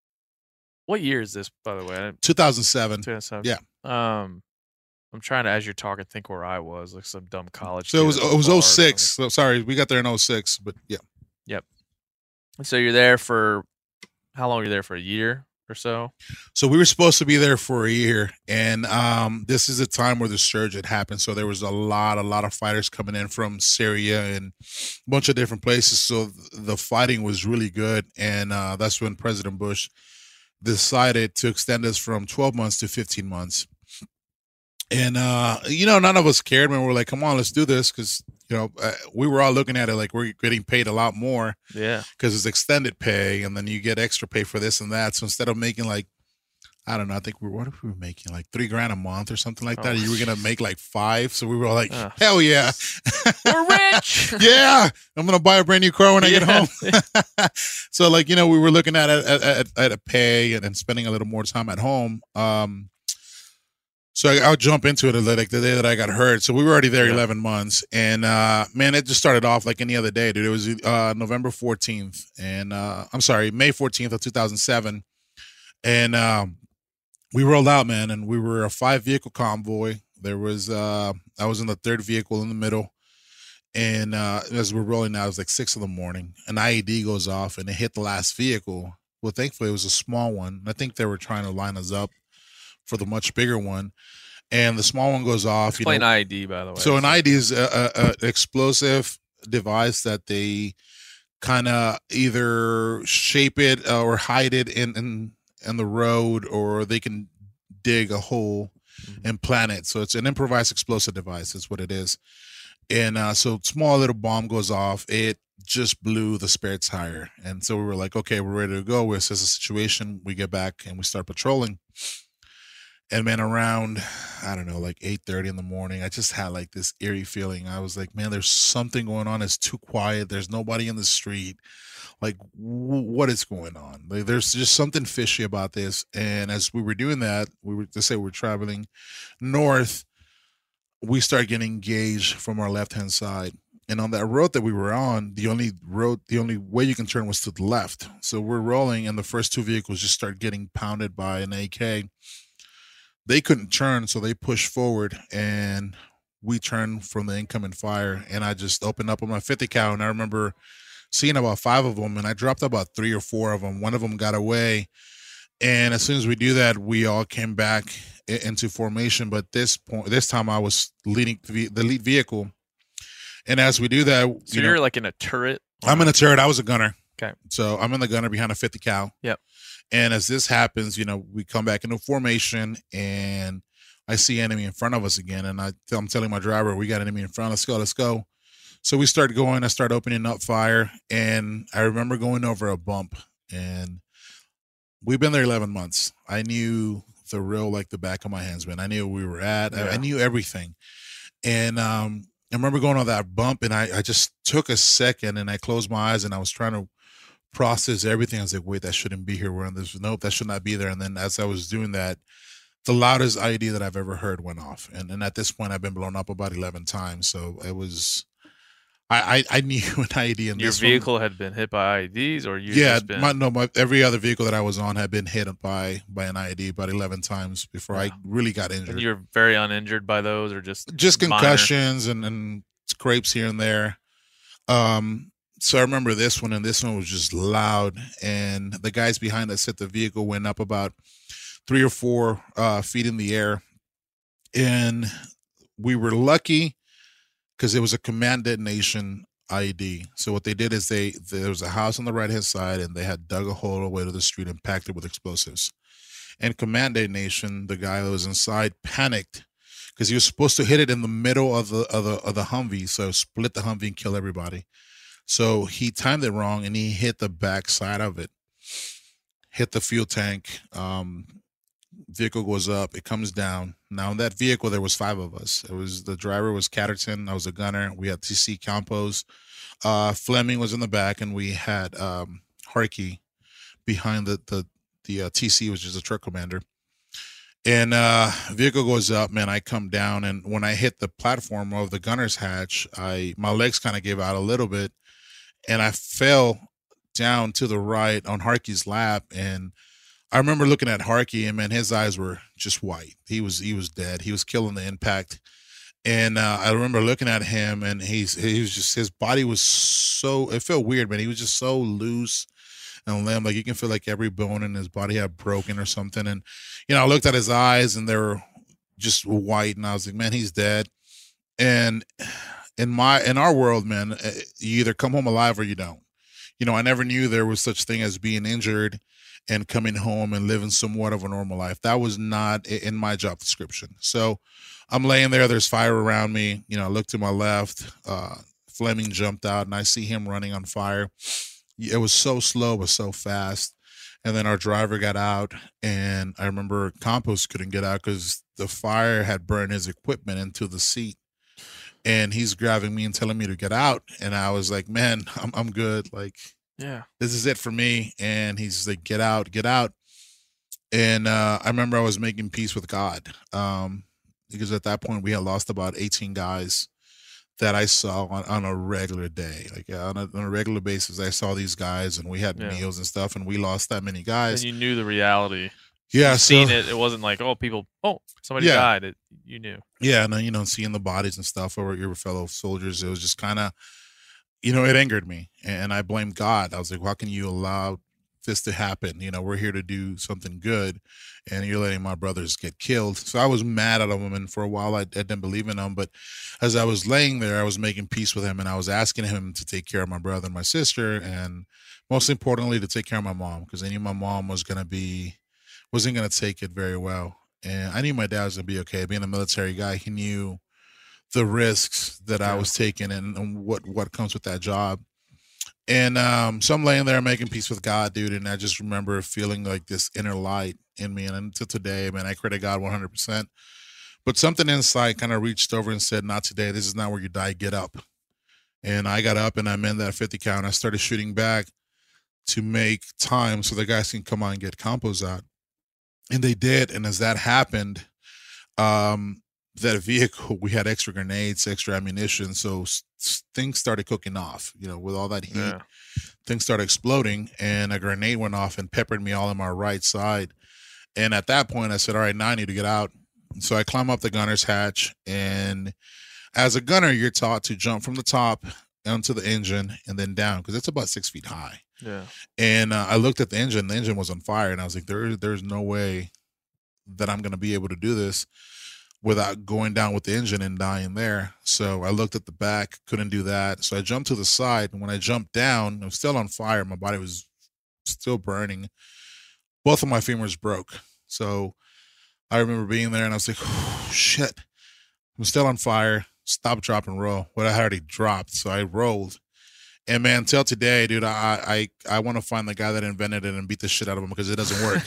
what year is this, by the way? two thousand seven. two thousand seven. Yeah. Um, I'm trying to, as you're talking, think where I was, like some dumb college. So it was it was oh six. So sorry, we got there in oh six, but yeah. Yep. And so you're there for, how long are you there for, a year? Or so. So we were supposed to be there for a year, and um, this is a time where the surge had happened. So there was a lot, a lot of fighters coming in from Syria and a bunch of different places. So the fighting was really good, and uh, that's when President Bush decided to extend us from twelve months to fifteen months. And uh, you know, none of us cared when we were like, "Come on, let's do this," because you know uh, we were all looking at it like we're getting paid a lot more. Yeah, because it's extended pay, and then you get extra pay for this and that. So instead of making like, I don't know, I think we were what if we were making like three grand a month or something like that. Oh. You were gonna make like five, so we were all like, uh, hell yeah, we're rich. Yeah, I'm gonna buy a brand new car when I yeah. get home. So like you know, we were looking at at at, at a pay and, and spending a little more time at home. Um, So I, I'll jump into it like the day that I got hurt. So we were already there yeah. eleven months, and uh, man, it just started off like any other day, dude. It was uh, November fourteenth, and uh, I'm sorry, May fourteenth of two thousand seven, and um, we rolled out, man, and we were a five vehicle convoy. There was uh, I was in the third vehicle in the middle, and uh, as we're rolling out, it was like six in the morning. An I E D goes off, and it hit the last vehicle. Well, thankfully, it was a small one. I think they were trying to line us up for the much bigger one, and the small one goes off. Explain you know, I E D, by the way. So an I E D is a, a, a explosive device that they kind of either shape it or hide it in, in in the road, or they can dig a hole mm-hmm. and plant it. So it's an improvised explosive device. That's what it is. And uh, so small little bomb goes off. It just blew the spare tire, and so we were like, okay, we're ready to go. We assess the situation. We get back and we start patrolling. And man, around, I don't know, like eight thirty in the morning, I just had like this eerie feeling. I was like, man, there's something going on. It's too quiet. There's nobody in the street. Like, w- what is going on? Like, there's just something fishy about this. And as we were doing that, we were, to say we're traveling north, we started getting engaged from our left-hand side. And on that road that we were on, the only road, the only way you can turn was to the left. So we're rolling, and the first two vehicles just start getting pounded by an A K. They couldn't turn, so they pushed forward, and we turned from the incoming fire. And I just opened up on my fifty cal, and I remember seeing about five of them, and I dropped about three or four of them. One of them got away, and as soon as we do that, we all came back i- into formation. But this point, this time, I was leading the, the lead vehicle, and as we do that, So you you're know, like in a turret. I'm in a turret. I was a gunner. Okay. So I'm in the gunner behind a fifty cal. Yep. And as this happens, you know, we come back into formation, and I see enemy in front of us again. And I, I'm telling my driver, we got enemy in front. Let's go. Let's go. So we start going. I start opening up fire. And I remember going over a bump. And we've been there eleven months. I knew the real like the back of my hands, man. I knew where we were at. I, I Yeah. knew everything. And um, I remember going on that bump, and I, I just took a second, and I closed my eyes, and I was trying to process everything. I was like, wait, that shouldn't be here. We're on this. Nope, that should not be there. And then as I was doing that, the loudest I E D that I've ever heard went off. And and at this point, I've been blown up about eleven times. So it was, I I, I knew an I E D in Your this one- vehicle had been hit by I E Ds, or you yeah, just been. my, no, my every other vehicle that I was on had been hit by by an I E D about eleven times before I Yeah. really got injured. and you're very uninjured by those, or just Just minor? concussions and, and scrapes here and there. Um, so I remember this one, and this one was just loud. And the guys behind us hit the vehicle went up about three or four uh, feet in the air. And we were lucky because it was a command detonation I E D. So what they did is they there was a house on the right hand side, and they had dug a hole away to the street and packed it with explosives. And command detonation, the guy that was inside panicked because he was supposed to hit it in the middle of the of the of the Humvee, so split the Humvee and kill everybody. So he timed it wrong, and he hit the back side of it, hit the fuel tank. Um, vehicle goes up, it comes down. Now in that vehicle there was five of us. It was the driver was Catterton, I was a gunner. We had T C Campos, uh, Fleming was in the back, and we had um, Harkey behind the the the uh, T C, which is the truck commander. And uh, vehicle goes up, man. I come down, and when I hit the platform of the gunner's hatch, I my legs kind of gave out a little bit, and I fell down to the right on Harkey's lap. And I remember looking at Harkey, and man, his eyes were just white. He was he was dead. He was killing the impact. And uh, I remember looking at him, and he's he was just his body was so it felt weird, man. He was just so loose and limb, like you can feel like every bone in his body had broken or something. And you know, I looked at his eyes, and they were just white, and I was like, man, he's dead. And in my in our world, man, you either come home alive or you don't. You know, I never knew there was such thing as being injured and coming home and living somewhat of a normal life. That was not in my job description. So I'm laying there, there's fire around me. You know, I look to my left, uh, Fleming jumped out, and I see him running on fire. It was so slow, but so fast. And then our driver got out, and I remember Campos couldn't get out because the fire had burned his equipment into the seat. And he's grabbing me and telling me to get out. And I was like, man, I'm I'm good. Like, Yeah. this is it for me. And he's like, get out, get out. And uh, I remember I was making peace with God, um, because at that point we had lost about eighteen guys that I saw on, on a regular day. Like on a, on a regular basis, I saw these guys, and we had Yeah. meals and stuff, and we lost that many And guys. you knew the reality. Yeah, You've so, seen it. It wasn't like, oh, people, oh, somebody Yeah. died. It, you knew. Yeah, and then, you know, seeing the bodies and stuff over your fellow soldiers, it was just kind of, you know, it angered me, and I blamed God. I was like, how can you allow this to happen? You know, we're here to do something good, and you're letting my brothers get killed. So I was mad at him, and for a while I, I didn't believe in him. But as I was laying there, I was making peace with him, and I was asking him to take care of my brother and my sister, and most importantly, to take care of my mom, because I knew my mom was going to be, wasn't going to take it very well. And I knew my dad was going to be okay. Being a military guy, he knew the risks that I Yeah. was taking and, and what, what comes with that job. And um, so I'm laying there making peace with God, dude. And I just remember feeling like this inner light in me. And until today, man, I credit God one hundred percent. But something inside kind of reached over and said, not today. This is not where you die. Get up. And I got up and I manned that fifty count. I started shooting back to make time so the guys can come on and get combos out. And they did. And as that happened, um, that vehicle, we had extra grenades, extra ammunition. So s- things started cooking off, you know, with all that heat, Yeah. things started exploding and a grenade went off and peppered me all on my right side. And at that point I said, all right, now I need to get out. So I climb up the gunner's hatch. And as a gunner, you're taught to jump from the top onto the engine and then down because it's about six feet high. Yeah. And uh, I looked at the engine, the engine was on fire. And I was like, there, there's no way that I'm going to be able to do this without going down with the engine and dying there. So I looked at the back, couldn't do that. So I jumped to the side. And when I jumped down, I was still on fire. My body was still burning. Both of my femurs broke. So I remember being there and I was like, oh, shit, I'm still on fire. Stop, drop, and roll. What I already dropped. So I rolled. And man, till today, dude, I I, I want to find the guy that invented it and beat the shit out of him because it doesn't work.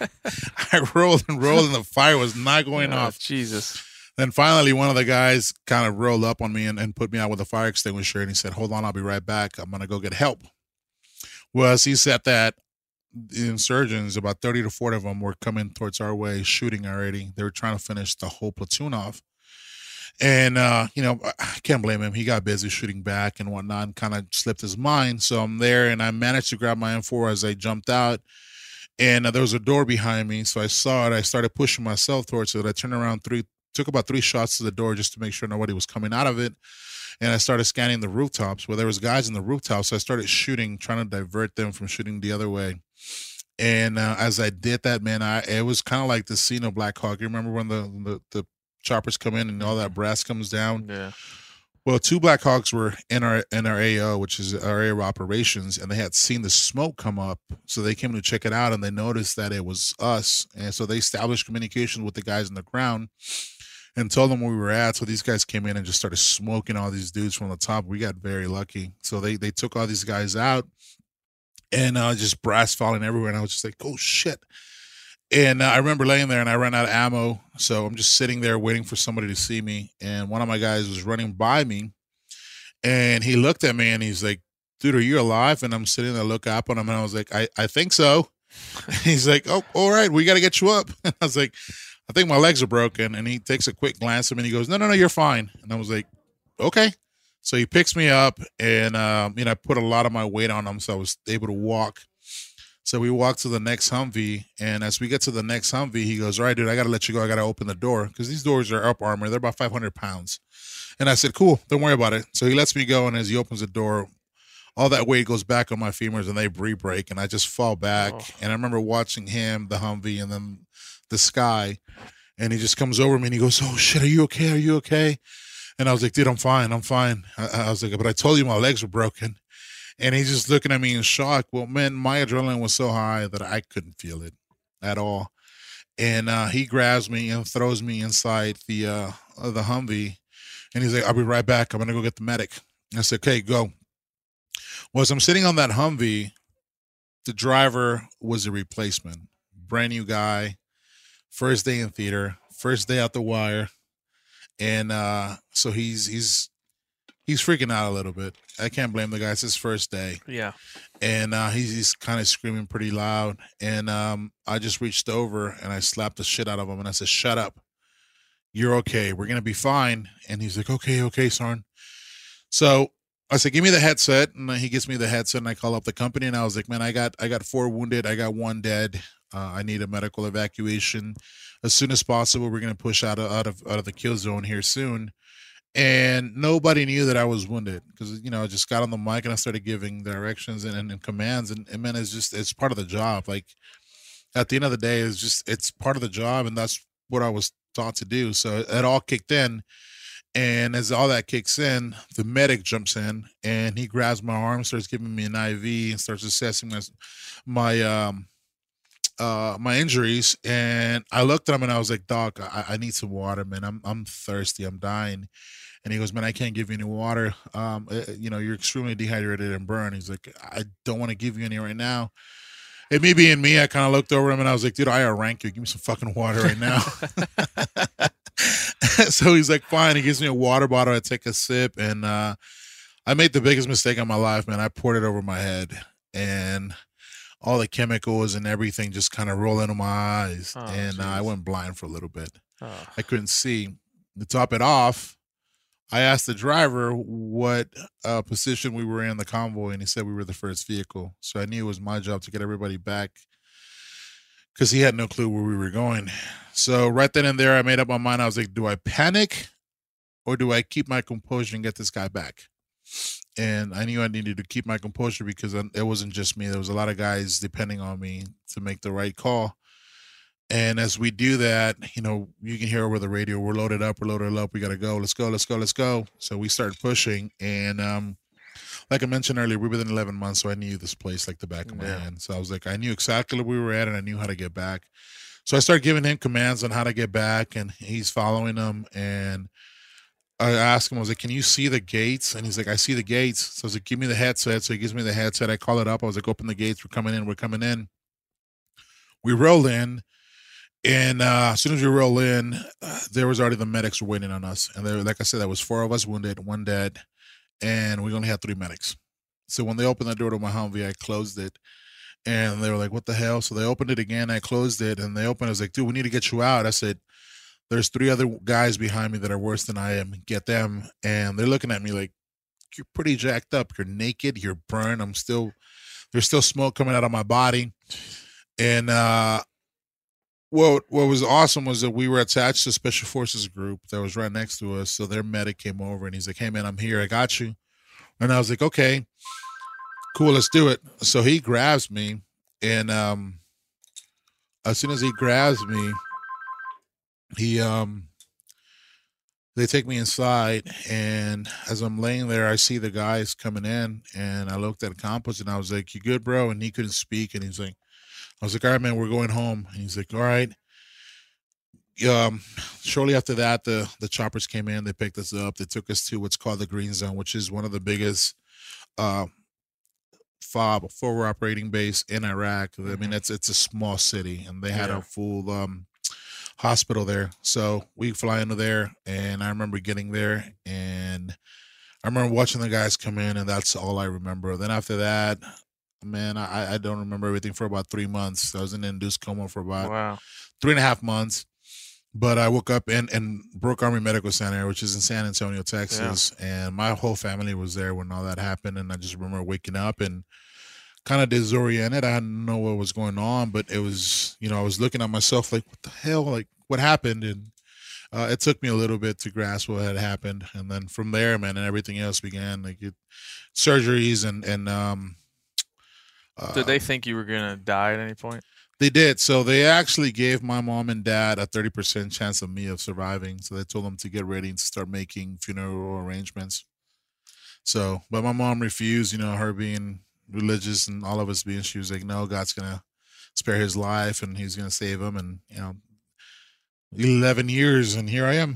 I rolled and rolled and the fire was not going Oh, off. Jesus. Then finally, one of the guys kind of rolled up on me and, and put me out with a fire extinguisher. And he said, hold on, I'll be right back. I'm going to go get help. Well, as he said that, the insurgents, about thirty to forty of them were coming towards our way, shooting already. They were trying to finish the whole platoon off. And, uh, you know, I can't blame him. He got busy shooting back and whatnot and kind of slipped his mind. So I'm there and I managed to grab my M four as I jumped out. And uh, there was a door behind me. So I saw it. I started pushing myself towards it. I turned around, three, took about three shots to the door just to make sure nobody was coming out of it. And I started scanning the rooftops where there was guys in the rooftops. So I started shooting, trying to divert them from shooting the other way. And uh, as I did that, man, I it was kind of like the scene of Black Hawk. You remember when the, the, the choppers come in and all that brass comes down? Yeah. Well, two Black Hawks were in our in our A O, which is our area of operations, and they had seen the smoke come up, so they came to check it out, and they noticed that it was us, and so they established communication with the guys on the ground and told them where we were at. So these guys came in and just started smoking all these dudes from the top. We got very lucky, so they they took all these guys out, and uh, just brass falling everywhere, and I was just like, oh shit. And uh, I remember laying there and I ran out of ammo. So I'm just sitting there waiting for somebody to see me. And one of my guys was running by me and he looked at me and he's like, dude, are you alive? And I'm sitting there, look up on him. And I was like, I, I think so. He's like, oh, all right, we got to get you up. And I was like, I think my legs are broken. And he takes a quick glance at me and he goes, no, no, no, you're fine. And I was like, okay. So he picks me up and, um, you know, I put a lot of my weight on him. So I was able to walk. So we walk to the next Humvee, and as we get to the next Humvee, he goes, all right, dude, I got to let you go. I got to open the door because these doors are up armor. They're about five hundred pounds. And I said, cool, don't worry about it. So he lets me go, and as he opens the door, all that weight goes back on my femurs, and they re-break, and I just fall back. Oh. And I remember watching him, the Humvee, and then the sky, and he just comes over me, and he goes, oh, shit, are you okay? Are you okay? And I was like, dude, I'm fine. I'm fine. I, I was like, but I told you my legs were broken. And he's just looking at me in shock. Well, man, my adrenaline was so high that I couldn't feel it at all. And uh, he grabs me and throws me inside the uh, the Humvee. And he's like, I'll be right back. I'm going to go get the medic. And I said, okay, go. Well, as I'm sitting on that Humvee, the driver was a replacement. Brand new guy. First day in theater. First day out the wire. And uh, so he's he's he's freaking out a little bit. I can't blame the guy. It's his first day. Yeah. And uh, he's, he's kind of screaming pretty loud. And um, I just reached over and I slapped the shit out of him. And I said, shut up. You're okay. We're going to be fine. And he's like, okay, okay, Sarn. So I said, give me the headset. And he gives me the headset and I call up the company. And I was like, man, I got I got four wounded. I got one dead. Uh, I need a medical evacuation as soon as possible. We're going to push out of, out of out of the kill zone here soon. And nobody knew that I was wounded because, you know, I just got on the mic and I started giving directions and, and, and commands. And, and man, it's just, it's part of the job. Like at the end of the day, it's just, it's part of the job. And that's what I was taught to do. So it all kicked in. And as all that kicks in, the medic jumps in and he grabs my arm, starts giving me an I V and starts assessing my, my, um, uh, my injuries. And I looked at him and I was like, Doc, I, I need some water, man. I'm, I'm thirsty. I'm dying. And he goes, man, I can't give you any water. Um, uh, you know, you're extremely dehydrated and burned. He's like, I don't want to give you any right now. And me being me, I kind of looked over him and I was like, dude, I outrank you. Give me some fucking water right now. So he's like, fine. He gives me a water bottle. I take a sip, and uh, I made the biggest mistake of my life, man. I poured it over my head, and all the chemicals and everything just kind of roll into my eyes. Oh, and uh, I geez. went blind for a little bit. Oh. I couldn't see. To top it off, I asked the driver what uh, position we were in the convoy, and he said we were the first vehicle. So I knew it was my job to get everybody back because he had no clue where we were going. So right then and there, I made up my mind. I was like, do I panic or do I keep my composure and get this guy back? And I knew I needed to keep my composure because it wasn't just me. There was a lot of guys depending on me to make the right call. And as we do that, you know, you can hear over the radio, we're loaded up, we're loaded up, we got to go, let's go, let's go, let's go. So we started pushing. And um, like I mentioned earlier, we've been in eleven months, so I knew this place like the back of my Yeah. hand. So I was like, I knew exactly where we were at, and I knew how to get back. So I started giving him commands on how to get back, and he's following them. And I asked him, I was like, can you see the gates? And he's like, I see the gates. So I was like, give me the headset. So he gives me the headset. I call it up. I was like, open the gates. We're coming in. We're coming in. We roll in. And uh, as soon as we roll in, uh, there was already the medics waiting on us. And there, like I said, there was four of us wounded, one dead, and we only had three medics. So when they opened the door to my Humvee, I closed it. And they were like, what the hell? So they opened it again. I closed it. And they opened it. I was like, dude, we need to get you out. I said, there's three other guys behind me that are worse than I am. Get them. And they're looking at me like, you're pretty jacked up. You're naked. You're burned. I'm still, there's still smoke coming out of my body. And uh, what, what was awesome was that we were attached to a Special Forces group that was right next to us. So their medic came over and he's like, hey, man, I'm here. I got you. And I was like, okay, cool. Let's do it. So he grabs me. And um, as soon as he grabs me, He, um, they take me inside, and as I'm laying there, I see the guys coming in, and I looked at Campos, and I was like, you good, bro? And he couldn't speak, and he's like, I was like, all right, man, we're going home. And he's like, all right. Um, shortly after that, the, the choppers came in, they picked us up, they took us to what's called the Green Zone, which is one of the biggest, uh, FOB, forward operating base in Iraq. I mean, it's, it's a small city, and they had Yeah. a full, um, hospital there. So we fly into there, and I remember getting there, and I remember watching the guys come in, and that's all I remember. Then after that, man, I, I don't remember everything for about three months. I was in induced coma for about Wow. three and a half months. But I woke up in, in Brooke Army Medical Center, which is in San Antonio, Texas, and my whole family was there when all that happened. And I just remember waking up and kind of disoriented. I didn't know what was going on, but it was, you know, I was looking at myself like, what the hell? Like, what happened? And uh, it took me a little bit to grasp what had happened. And then from there, man, and everything else began, like it, surgeries and, and, um, uh, Did they think you were going to die at any point? they did. So they actually gave my mom and dad a thirty percent chance of me of surviving. So they told them to get ready and start making funeral arrangements. So, but my mom refused, you know, her being religious and all of us being, she was like, no, God's going to spare his life and he's going to save him. And, you know, eleven years and here I am.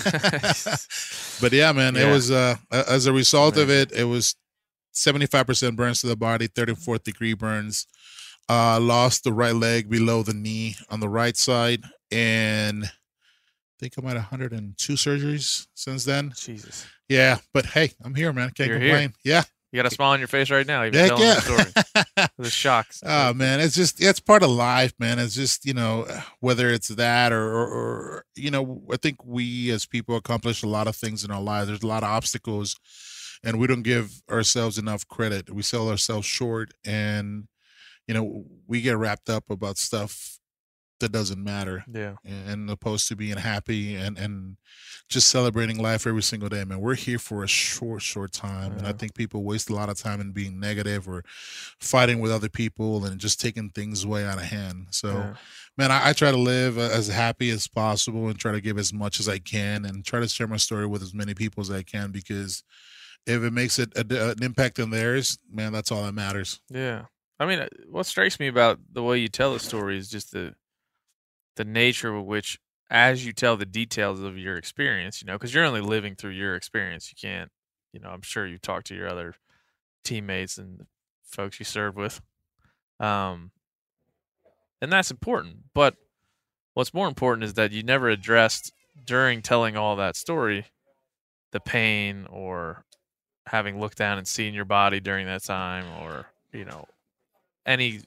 But yeah, man, Yeah. it was, uh, as a result of it, it was seventy-five percent burns to the body, thirty-fourth degree burns. Uh, lost the right leg below the knee on the right side. And I think I'm at one hundred two surgeries since then. Jesus. Yeah. But hey, I'm here, man. Can't You're here. complain. Yeah. You got a smile on your face right now. You've Heck telling yeah. the story. The shocks. Oh man, it's just it's part of life, man. It's just, you know, whether it's that or, or, or you know, I think we as people accomplish a lot of things in our lives. There's a lot of obstacles, and we don't give ourselves enough credit. We sell ourselves short, and you know, we get wrapped up about stuff that doesn't matter, Yeah. and opposed to being happy and and just celebrating life every single day, man. We're here for a short, short time. And I Yeah. think people waste a lot of time in being negative or fighting with other people and just taking things way out of hand. So, Yeah. man, I, I try to live as happy as possible and try to give as much as I can and try to share my story with as many people as I can, because if it makes it a, an impact on theirs, man, that's all that matters. Yeah. I mean, uh, what strikes me about the way you tell the story is just the the nature with which as you tell the details of your experience, you know, because you're only living through your experience. You can't, you know, I'm sure you talk to your other teammates and folks you served with. Um, and that's important. But what's more important is that you never addressed during telling all that story the pain or having looked down and seen your body during that time, or, you know, any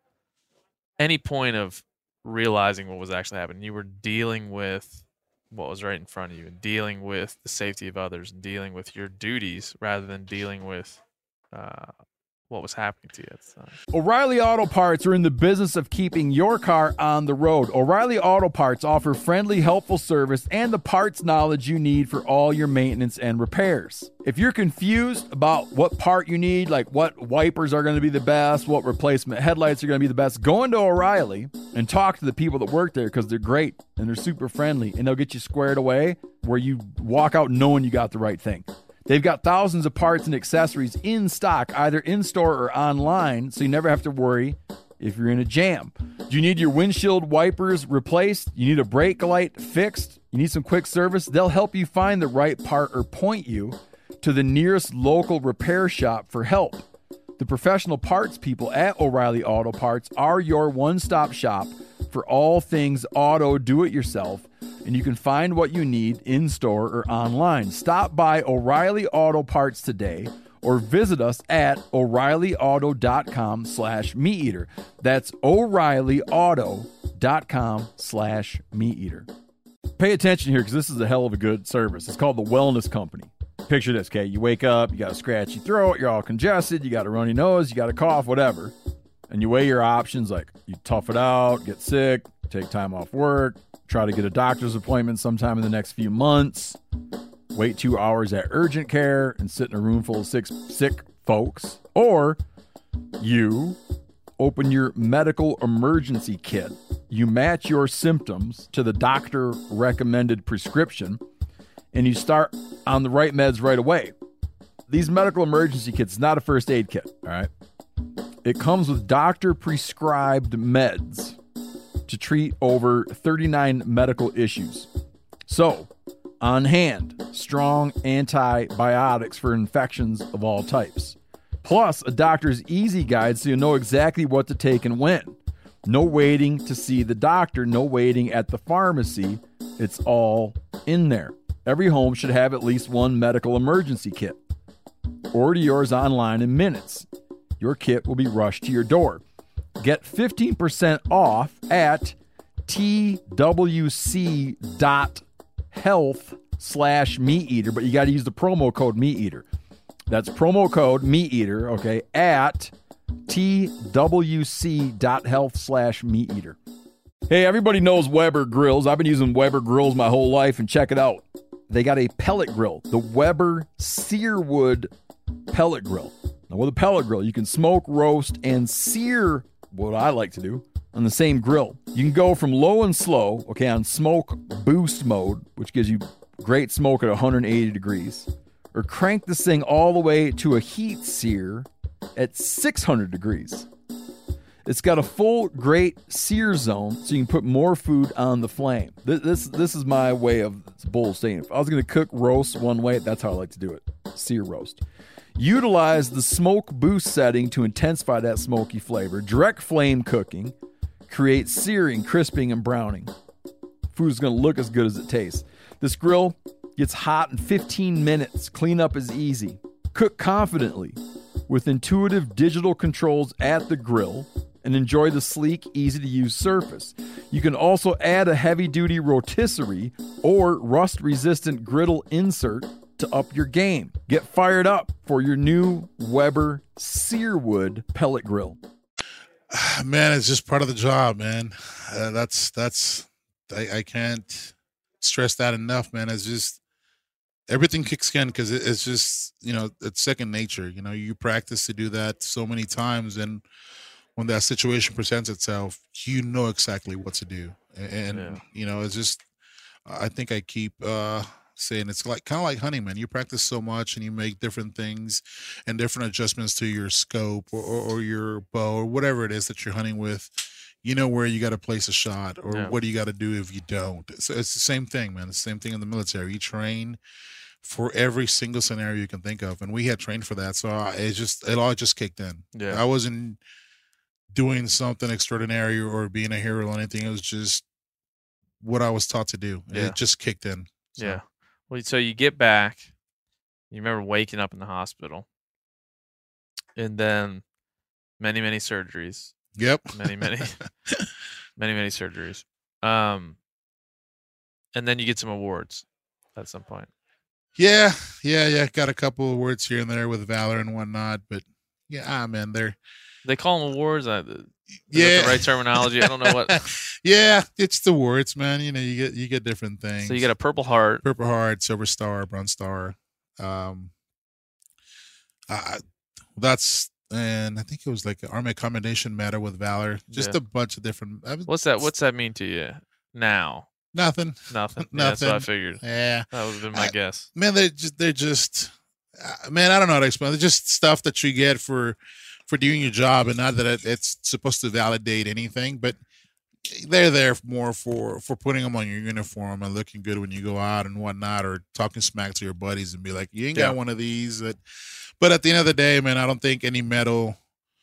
any point of realizing what was actually happening. You were dealing with what was right in front of you and dealing with the safety of others and dealing with your duties rather than dealing with uh, what was happening to you at the time. O'Reilly Auto Parts are in the business of keeping your car on the road. O'Reilly Auto Parts offer friendly, helpful service and the parts knowledge you need for all your maintenance and repairs. If you're confused about what part you need, like what wipers are going to be the best, what replacement headlights are going to be the best, go into O'Reilly and talk to the people that work there, because they're great and they're super friendly, and they'll get you squared away where you walk out knowing you got the right thing. They've got thousands of parts and accessories in stock, either in-store or online, so you never have to worry if you're in a jam. Do you need your windshield wipers replaced? You need a brake light fixed? You need some quick service? They'll help you find the right part or point you to the nearest local repair shop for help. The professional parts people at O'Reilly Auto Parts are your one-stop shop for all things auto do-it-yourself, and you can find what you need in-store or online. Stop by O'Reilly Auto Parts today or visit us at O'Reillyauto.com slash meat eater. That's O'Reillyauto.com slash meat eater. Pay attention here, because this is a hell of a good service. It's called the Wellness Company. Picture this, okay? You wake up, you got a scratchy throat, you're all congested, you got a runny nose, you got a cough, whatever. And you weigh your options, like you tough it out, get sick, take time off work, try to get a doctor's appointment sometime in the next few months, wait two hours at urgent care and sit in a room full of sick, sick folks. Or you open your medical emergency kit. You match your symptoms to the doctor recommended prescription, and you start on the right meds right away. These medical emergency kits is not a first aid kit, all right? It comes with doctor-prescribed meds to treat over thirty-nine medical issues. So, on hand, strong antibiotics for infections of all types. Plus, a doctor's easy guide so you know exactly what to take and when. No waiting to see the doctor, no waiting at the pharmacy. It's all in there. Every home should have at least one medical emergency kit. Order yours online in minutes. Your kit will be rushed to your door. Get fifteen percent off at twc.health slash meat eater, but you got to use the promo code meat eater. That's promo code meat eater, okay, at twc.health slash meat eater. Hey, everybody knows Weber grills. I've been using Weber grills my whole life, and check it out. They got a pellet grill, the Weber Searwood pellet grill. Now, with a pellet grill, you can smoke, roast, and sear, what I like to do, on the same grill. You can go from low and slow, okay, on smoke boost mode, which gives you great smoke at one hundred eighty degrees, or crank this thing all the way to a heat sear at six hundred degrees. It's got a full great sear zone, so you can put more food on the flame. This this, this is my way of bold saying. If I was going to cook roast one way, that's how I like to do it. Sear roast. Utilize the smoke boost setting to intensify that smoky flavor. Direct flame cooking creates searing, crisping, and browning. Food is going to look as good as it tastes. This grill gets hot in fifteen minutes. Cleanup is easy. Cook confidently with intuitive digital controls at the grill and enjoy the sleek, easy-to-use surface. You can also add a heavy-duty rotisserie or rust-resistant griddle insert to up your game. Get fired up for your new Weber Searwood pellet grill. Man, it's just part of the job, man. Uh, that's that's I, I can't stress that enough, man. It's just everything kicks in because it, it's just, you know, it's second nature. You know, you practice to do that so many times, and when that situation presents itself, you know exactly what to do. And Yeah. you know, it's just I think I keep uh saying it's like kind of like hunting, man. You practice so much and you make different things and different adjustments to your scope or, or, or your bow or whatever it is that you're hunting with. you know where you got to place a shot, or Yeah. what do you got to do if you don't. So it's the same thing, man. It's the same thing in the military. You train for every single scenario you can think of, and we had trained for that. So I, it just it all just kicked in. Yeah. I wasn't doing something extraordinary or being a hero or anything. It was just what I was taught to do. Yeah. It just kicked in. So, Yeah. Well, so you get back. You remember waking up in the hospital, and then many, many surgeries. Yep. Many, many, many, many surgeries. Um, and then you get some awards at some point. Yeah, yeah, yeah. Got a couple of words here and there with Valor and whatnot, but yeah, ah, man, they're They call them awards. I, is that yeah, the right terminology? I don't know what. yeah, it's the words, man. You know, you get you get different things. So you get a Purple Heart. Purple Heart, Silver Star, Bronze Star. Um, uh, that's and I think it was like an Army Commendation Medal with Valor. Just Yeah. a bunch of different. I was- What's that? What's that mean to you now? nothing? Nothing. Yeah, that's what I Nothing. figured. Yeah, That would have been my I- guess. man, they're just they're just uh, man. I don't know how to explain. They're just stuff that you get for for doing your job, and not that it, it's supposed to validate anything, but they're there more for for putting them on your uniform and looking good when you go out and whatnot, or talking smack to your buddies and be like, you ain't got Yeah. one of these. That, but at the end of the day, man, I don't think any medal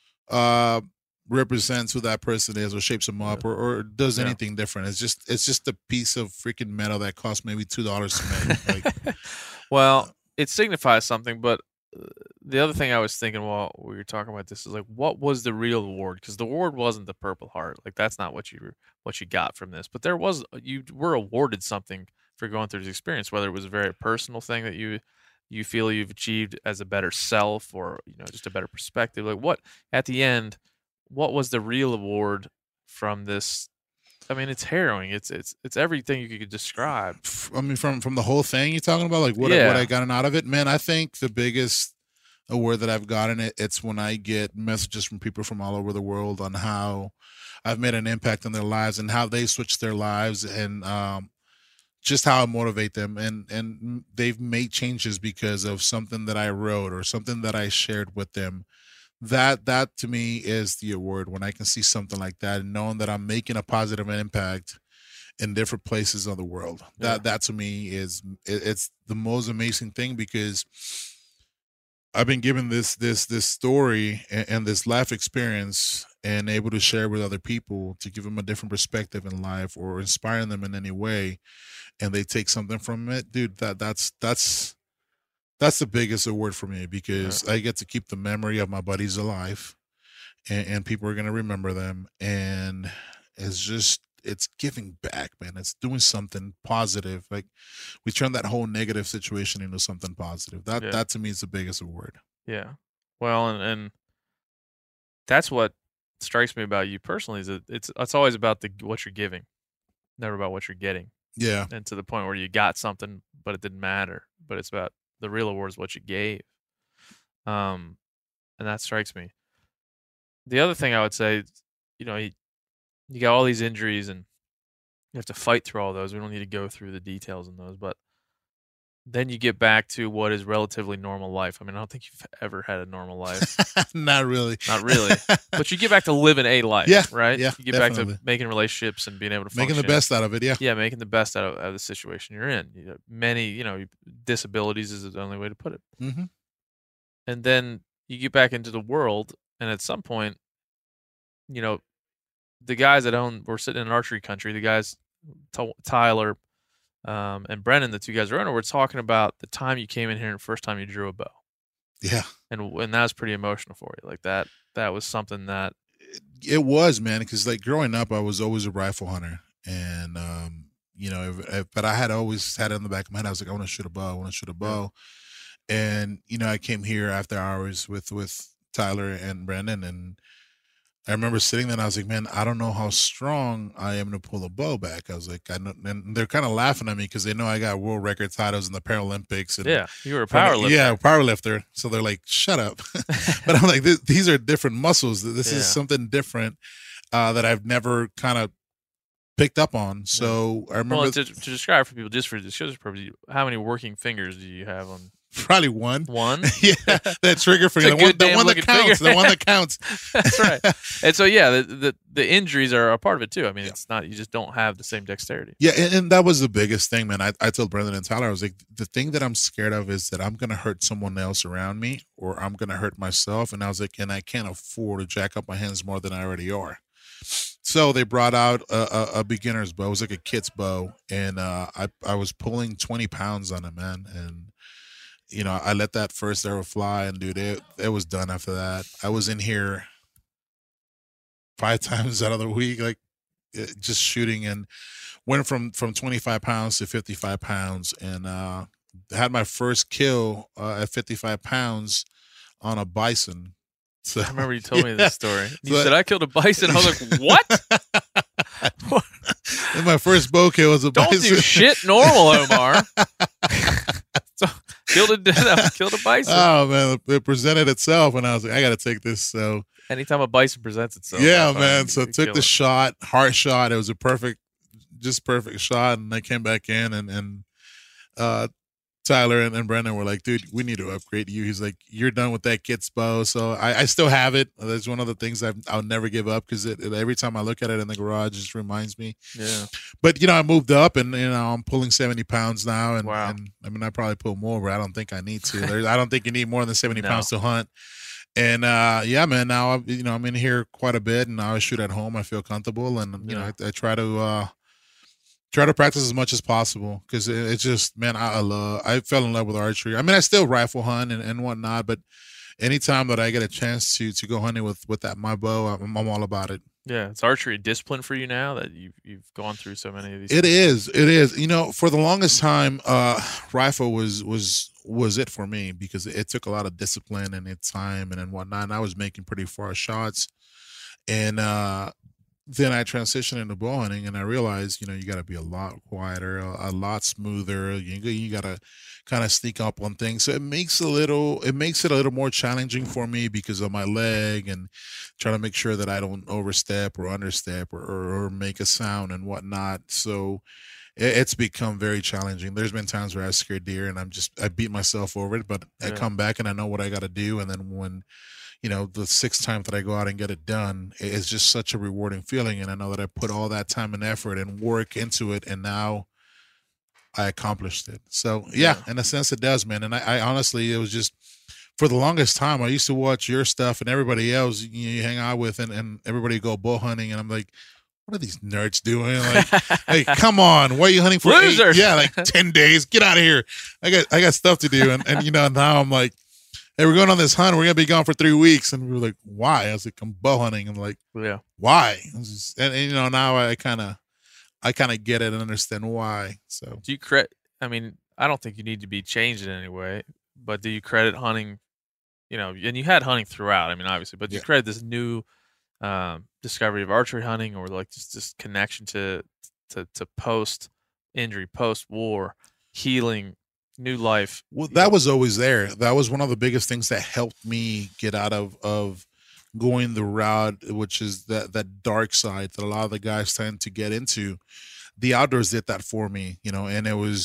uh, represents who that person is or shapes them up or, or does Yeah. anything different. It's just it's just a piece of freaking metal that costs maybe two dollars to make. Like, Well, it signifies something, but uh, the other thing I was thinking while we were talking about this is like, what was the real award? Because the award wasn't the Purple Heart. Like that's not what you what you got from this. But there was you were awarded something for going through this experience, whether it was a very personal thing that you you feel you've achieved as a better self, or you know just a better perspective. Like what at the end, what was the real award from this? I mean, it's harrowing. It's it's it's everything you could describe. I mean, from from the whole thing you're talking about, like what I, Yeah. what I gotten out of it, man. I think the biggest award that I've gotten it, it's when I get messages from people from all over the world on how I've made an impact on their lives and how they switched their lives, and um, just how I motivate them, and and they've made changes because of something that I wrote or something that I shared with them. That that to me is the award, when I can see something like that and knowing that I'm making a positive impact in different places of the world. That Yeah. that to me is it, it's the most amazing thing, because I've been given this this this story and, and this life experience and able to share with other people to give them a different perspective in life or inspiring them in any way, and they take something from it, dude. That that's that's that's the biggest award for me, because I get to keep the memory of my buddies alive, and, and people are gonna remember them, and it's just it's giving back, man. It's doing something positive. Like we turn that whole negative situation into something positive. That Yeah. that to me is the biggest award. Yeah. Well, and, and that's what strikes me about you personally is that it's it's always about the what you're giving, never about what you're getting. Yeah, And to the point where you got something, but it didn't matter. But it's about the real award is what you gave. Um, and that strikes me. The other thing I would say, you know, you, you got all these injuries and you have to fight through all those. We don't need to go through the details in those, but then you get back to what is relatively normal life. I mean, I don't think you've ever had a normal life. not really. Not really. But you get back to living a life, Yeah, right? yeah, You get back definitely. to making relationships and being able to Making the function. best out of it. Yeah, Yeah, making the best out of, out of the situation you're in. You know, many, you know, disabilities is the only way to put it. hmm And then you get back into the world, and at some point, you know, the guys that own, we're sitting in archery country, the guys, T- Tyler um, and Brennan, the two guys around, we're talking about the time you came in here and the first time you drew a bow. yeah. And and that was pretty emotional for you. Like that, that was something that, It was, man, because like growing up, I was always a rifle hunter, and um, you know, if, if, but I had always had it in the back of my head. I was like, I want to shoot a bow. I want to shoot a bow. And you know, I came here after hours with with Tyler and Brandon, and I remember sitting there and I was like, man, I don't know how strong I am to pull a bow back. I was like, I know, and they're kind of laughing at me because they know I got world record titles in the Paralympics. And yeah, you were a from- power lifter. Yeah, power lifter. So they're like, shut up. But I'm like, this, these are different muscles. This Yeah. is something different uh, that I've never kind of picked up on. So I remember Well, to, to describe for people, just for discussion purposes, how many working fingers do you have on? Probably one. One? Yeah, that trigger finger, It's a the one, good the damn one that looking counts, finger. the one that counts. That's right. And so, yeah, the, the the injuries are a part of it too. I mean, it's not, you just don't have the same dexterity. Yeah, and, and that was the biggest thing, man. I, I told Brendan and Tyler, I was like, the thing that I'm scared of is that I'm going to hurt someone else around me, or I'm going to hurt myself. And I was like, and I can't afford to jack up my hands more than I already are. So they brought out a, a, a beginner's bow. It was like a kid's bow. And uh, I, I was pulling twenty pounds on it, man. And, you know, I let that first arrow fly, and, dude, it, it was done after that. I was in here five times out of the week, like, just shooting, and went from from twenty-five pounds to fifty-five pounds, and uh had my first kill uh, at fifty-five pounds on a bison. So I remember you told me this story. You So- said, I killed a bison. I was like, what? and my first bow kill was a Don't bison. do shit normal, Omar. So, killed a, killed a bison. Oh man, it presented itself, and I was like, I got to take this. So Anytime a bison presents itself. yeah, I find man. you So can took kill the it. shot, heart shot. It was a perfect, just perfect shot, and I came back in, and and uh, Tyler and, and Brendan were like, "Dude, we need to upgrade you." He's like, "You're done with that kid's bow." So I, I still have it. That's one of the things I've, I'll never give up, because it, it, every time I look at it in the garage, it just reminds me. Yeah. But you know, I moved up, and you know, I'm pulling seventy pounds now, and, Wow. and I mean, I probably pull more, but I don't think I need to. There's, I don't think you need more than seventy No. pounds to hunt. And uh, yeah, man, now I'm, you know, I'm in here quite a bit, and I always shoot at home. I feel comfortable, and you Yeah. know, I, I try to uh, try to practice as much as possible, because it, it's just, man, I, I love. I fell in love with archery. I mean, I still rifle hunt and, and whatnot, but anytime that I get a chance to to go hunting with with that my bow, I'm, I'm all about it. Yeah. It's archery discipline for you now that you've, you've gone through so many of these. It things. is. It is. You know, for the longest time, uh, rifle was was was it for me, because it took a lot of discipline and it time and and whatnot. And I was making pretty far shots, and uh, then I transitioned into bow hunting, and I realized, you know, you got to be a lot quieter, a, a lot smoother. You you got to kind of sneak up on things. So it makes a little, it makes it a little more challenging for me because of my leg, and trying to make sure that I don't overstep or understep or, or, or make a sound and whatnot. So it, it's become very challenging. There's been times where I scared deer, and I'm just, I beat myself over it, but I Yeah. come back and I know what I got to do. And then when, you know, the sixth time that I go out and get it done, it- it's just such a rewarding feeling. And I know that I put all that time and effort and work into it, and now I accomplished it. So yeah, Yeah. in a sense it does, man. And I, I honestly, it was just, for the longest time, I used to watch your stuff and everybody else you, you hang out with, and, and everybody go bow hunting, and I'm like, what are these nerds doing? Like, hey, come on, why are you hunting for eight, Losers. yeah, like ten days? Get out of here. I got I got stuff to do. And and you know, now I'm like, hey, we're going on this hunt. We're gonna be gone for three weeks. And we were like, why? I was like, I'm bow hunting. I'm like, Yeah. why? I was just- and, and you know, now I kind of I kind of get it and understand why. So Do you credit? I mean, I don't think you need to be changed in any way, but do you credit hunting? You know, and you had hunting throughout. I mean, obviously, but do you Yeah. credit this new um, discovery of archery hunting, or like just this connection to to to post injury, post war healing, new life? Well, you that know? was always there. That was one of the biggest things that helped me get out of of going the route, which is that that dark side that a lot of the guys tend to get into. The outdoors did that for me, you know, and it was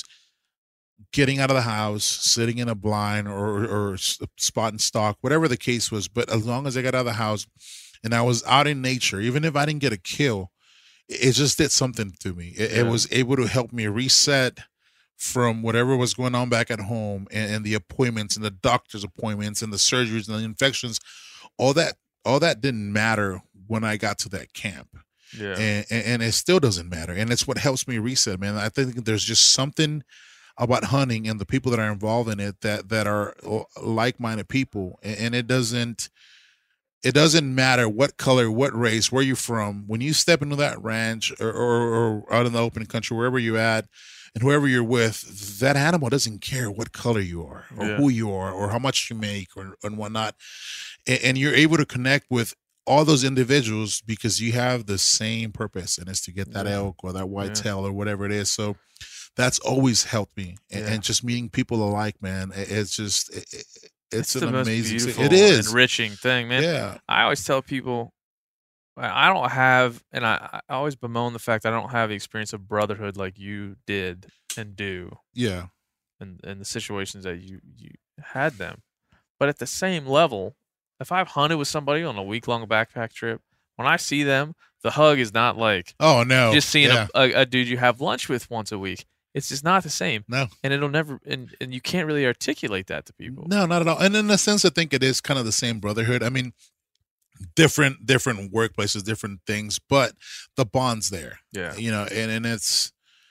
getting out of the house, sitting in a blind or or s- spot and stock, whatever the case was. But as long as I got out of the house and I was out in nature, even if I didn't get a kill, it it just did something to me. It, it Yeah. was able to help me reset from whatever was going on back at home, and, and the appointments and the doctor's appointments and the surgeries and the infections. All that, all that didn't matter when I got to that camp. Yeah. And, and and it still doesn't matter. And it's what helps me reset, man. I think there's just something about hunting and the people that are involved in it that that are like-minded people, and, and it doesn't it doesn't matter what color, what race, where you're from. When you step into that ranch or, or, or out in the open country, wherever you're at, and whoever you're with, that animal doesn't care what color you are or Yeah. who you are or how much you make or and whatnot, and, and you're able to connect with all those individuals because you have the same purpose, and it's to get that Yeah. elk or that white Yeah. tail or whatever it is. So that's always helped me, and, Yeah. and just meeting people alike, man. it- It's just it, it- it's, It's an the most amazing. beautiful, It is. enriching thing, man. Yeah. I always tell people, I I don't have, and I, I always bemoan the fact I don't have the experience of brotherhood like you did and do. Yeah. and, and the situations that you, you had them. But at the same level, if I've hunted with somebody on a week-long backpack trip, when I see them, the hug is not like Oh no, just seeing yeah. a, a, a dude you have lunch with once a week. It's just not the same. No. And it'll never, and, and you can't really articulate that to people. No, not at all. And in a sense, I think it is kind of the same brotherhood. I mean, different different workplaces, different things, but the bond's there. Yeah. You know, and, and it's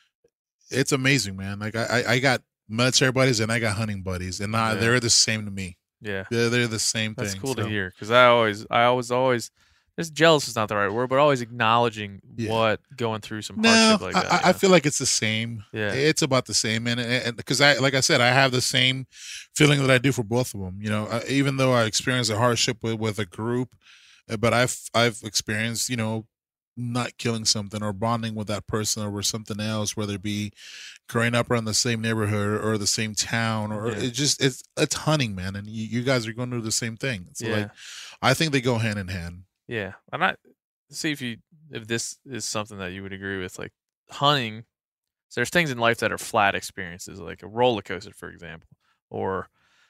it's amazing, man. Like I, I- I got military buddies and I got hunting buddies, and I, Yeah. they're the same to me. Yeah. They're, they're the same That's thing. cool so. to hear because I always, I always, always, just jealous is not the right word, but always acknowledging Yeah. what going through some No, hardship like that. I, I yeah. feel like it's the same. Yeah. It's about the same, and and because I, like I said, I have the same feeling that I do for both of them. You know, uh, even though I experienced a hardship with, with a group, uh, but I've I've experienced, you know, not killing something or bonding with that person over something else, whether it be growing up around the same neighborhood or the same town, or Yeah. it just it's it's hunting, man, and you, you guys are going to do the same thing. So Yeah. like, I think they go hand in hand. Yeah, and I see if you if this is something that you would agree with. Like hunting, so there's things in life that are flat experiences, like a roller coaster, for example, or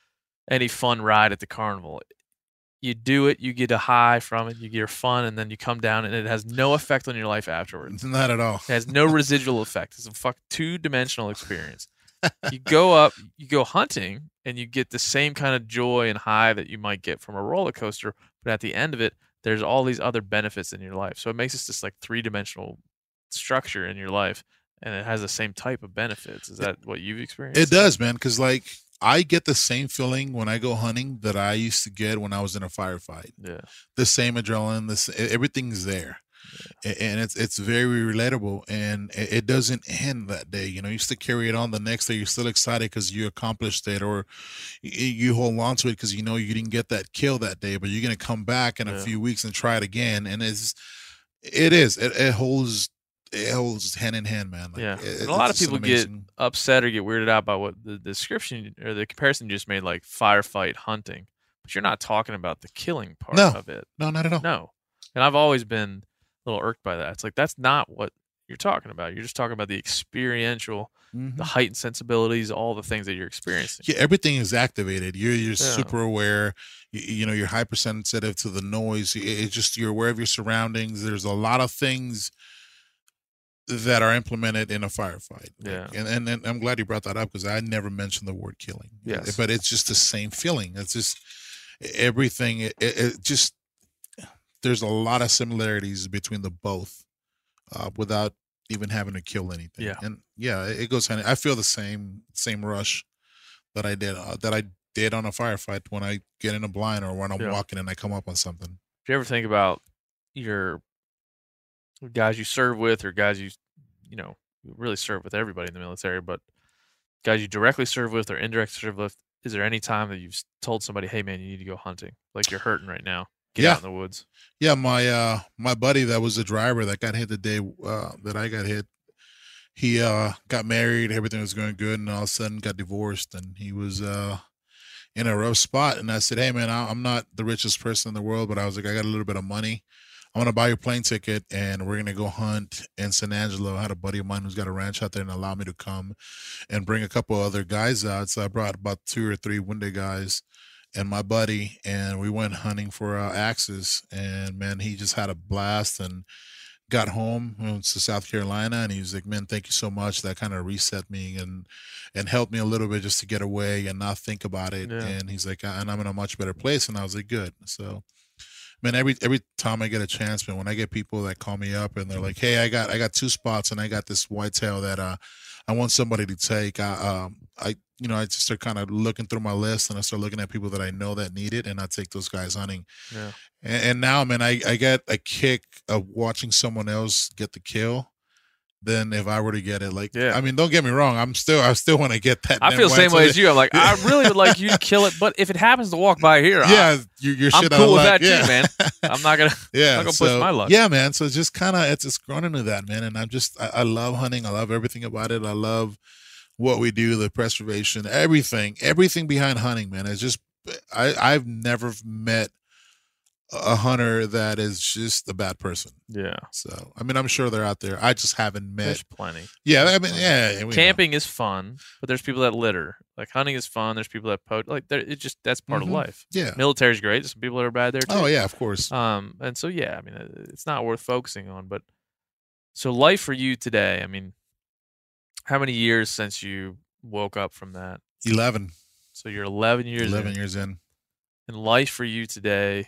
any fun ride at the carnival. You do it, you get a high from it, you get your fun, and then you come down, and it has no effect on your life afterwards. Not at all. It has no residual effect. It's a fuck two dimensional experience. You go up, you go hunting, and you get the same kind of joy and high that you might get from a roller coaster, but at the end of it, there's all these other benefits in your life. So it makes it this like three dimensional structure in your life, and it has the same type of benefits. Is that what you've experienced? It does, man, because like I get the same feeling when I go hunting that I used to get when I was in a firefight. Yeah. The same adrenaline, this everything's there, A- and it's it's very relatable, and it it doesn't end that day. You know, you still carry it on the next day. You're still excited because you accomplished it, or y- you hold on to it because you know you didn't get that kill that day, but you're gonna come back in a Yeah. few weeks and try it again, and it's it is it, it holds it holds hand in hand, man. Like, Yeah. it- And a lot of it's just an people get amazing- upset or get weirded out by what the description or the comparison you just made, like firefight hunting. But you're not talking about the killing part No. of it. no, not at all. No. And I've always been a little irked by that. It's like that's not what you're talking about. You're just talking about the experiential, Mhm. the heightened sensibilities, all the things that you're experiencing. Yeah, everything is activated. You're you're Yeah. super aware. You, you know, you're hypersensitive to the noise. It- It's just you're aware of your surroundings. There's a lot of things that are implemented in a firefight. Like, Yeah. and, and and I'm glad you brought that up because I never mentioned the word killing. Yes. but it's just the same feeling. It's just everything. It, it, it just there's a lot of similarities between the both, uh, without even having to kill anything. Yeah. and yeah, it, it goes hand. I feel the same same rush that I did uh, that I did on a firefight when I get in a blind or when I'm Yeah. walking and I come up on something. Do you ever think about your guys you serve with, or guys you, you know, you really serve with everybody in the military, but guys you directly serve with or indirectly serve with? Is there any time that you've s- told somebody, "Hey, man, you need to go hunting. Like you're hurting right now. Get Yeah. out in the woods." Yeah, my uh my buddy that was the driver that got hit the day uh, that I got hit, he uh got married, everything was going good, and all of a sudden got divorced, and he was uh in a rough spot. And I said, hey man, I- I'm not the richest person in the world, but I was like, I got a little bit of money. I'm gonna buy your plane ticket, and we're gonna go hunt in San Angelo. I had a buddy of mine who's got a ranch out there, and allowed me to come and bring a couple other guys out. So I brought about two or three wounded guys and my buddy, and we went hunting for uh, axes. And man, he just had a blast and got home went to South Carolina, and he was like, man, thank you so much. That kind of reset me and and helped me a little bit just to get away and not think about it. Yeah. And he's like, and I'm in a much better place. And I was like, good. So man, every every time I get a chance, man, when I get people that call me up and they're like, hey, I got I got two spots and I got this whitetail that uh I want somebody to take. I um I you know, I just start kind of looking through my list, and I start looking at people that I know that need it, and I take those guys hunting. Yeah. And, and now, man, I, I get a kick of watching someone else get the kill than if I were to get it. Like, Yeah. I mean, don't get me wrong. I'm still, I still want to get that. I feel the same way as you. I'm like, I really would like you to kill it, but if it happens to walk by here, Yeah, you, you're I, I'm shit out cool of with luck. that yeah. too, man. I'm not gonna. Yeah, not gonna so, push my luck. Yeah, man. So it's just kind of it's it's grown into that, man. And I'm just I, I love hunting. I love everything about it. I love what we do, the preservation, everything, everything behind hunting, man. It's just I I've never met a hunter that is just a bad person. Yeah. So, I mean, I'm sure they're out there. I just haven't met. There's plenty. Yeah, I mean, yeah. We Camping know. is fun, but there's people that litter. Like hunting is fun. There's people that poach. Like it just that's part Mhm. of life. Yeah. Military's great. There's some people that are bad there too. Oh yeah, of course. Um, and so yeah, I mean, uh, it's not worth focusing on. But so life for you today. I mean, how many years since you woke up from that? Eleven. So you're eleven years. Eleven in. years in. And life for you today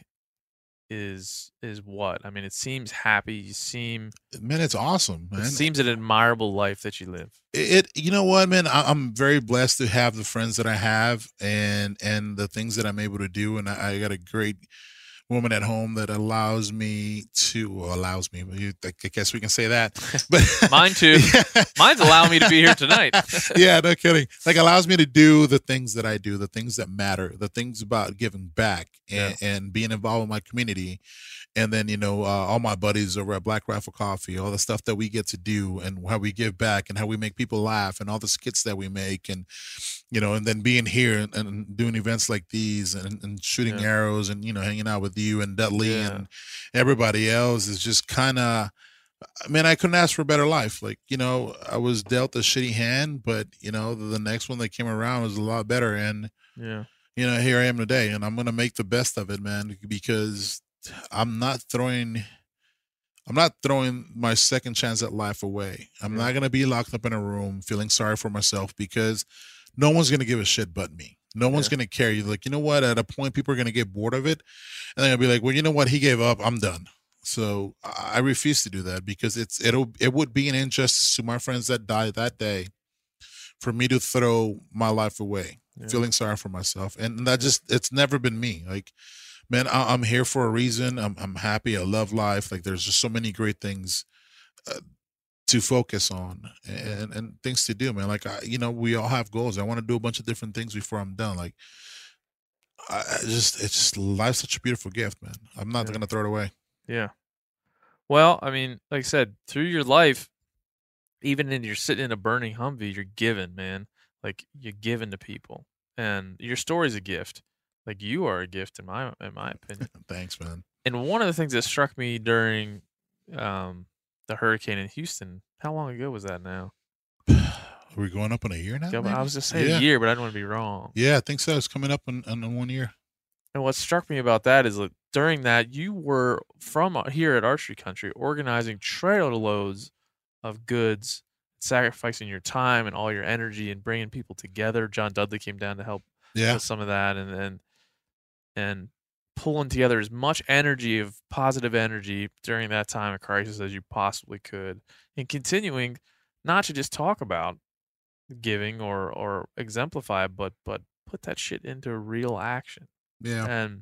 is is what? I mean, it seems happy. You seem Man, it's awesome, man. it seems an admirable life that you live. It, you know what, man, I, I'm very blessed to have the friends that I have and and the things that I'm able to do, and I, I got a great woman at home that allows me to well, allows me. I guess we can say that, but Mine too. Mine's allowing me to be here tonight. Yeah, no kidding. Like allows me to do the things that I do, the things that matter, the things about giving back and, Yeah. and being involved in my community. And then, you know, uh, all my buddies over at Black Rifle Coffee, all the stuff that we get to do and how we give back and how we make people laugh and all the skits that we make. And, you know, and then being here and, and doing events like these and, and shooting Yeah. arrows and, you know, hanging out with you and Dudley Yeah. and everybody else is just kind of, I mean, I couldn't ask for a better life. Like, you know, I was dealt a shitty hand, but, you know, the, the next one that came around was a lot better. And, Yeah. you know, here I am today, and I'm going to make the best of it, man, because I'm not throwing, I'm not throwing my second chance at life away. I'm Yeah. not going to be locked up in a room feeling sorry for myself because no one's going to give a shit but me. No one's Yeah. going to care. You like, you know what? At a point, people are going to get bored of it, and they're going to be like, well, you know what? He gave up. I'm done. So I I refuse to do that because it's it'll it would be an injustice to my friends that died that day for me to throw my life away, Yeah. feeling sorry for myself, and that just it's never been me. Like, man, I, I'm here for a reason. I'm I'm happy. I love life. Like, there's just so many great things uh, to focus on and and things to do, man. Like, I, you know, we all have goals. I want to do a bunch of different things before I'm done. Like, I, I just it's just life's such a beautiful gift, man. I'm not Yeah. gonna throw it away. Yeah. Well, I mean, like I said, through your life, even when you're sitting in a burning Humvee, you're giving, man. Like you're giving to people, and your story's a gift. Like you are a gift in my in my opinion. Thanks, man. And one of the things that struck me during um, the hurricane in Houston, how long ago was that now? Are we going up on a year now? Yeah, but I maybe? was just saying yeah. a year, but I don't want to be wrong. Yeah, I think so. It's coming up in, in one year. And what struck me about that is that during that, you were from here at Archery Country organizing trailer loads of goods, sacrificing your time and all your energy and bringing people together. John Dudley came down to help Yeah. with some of that, and and and pulling together as much energy of positive energy during that time of crisis as you possibly could, and continuing not to just talk about giving or or exemplify, but but put that shit into real action. Yeah. And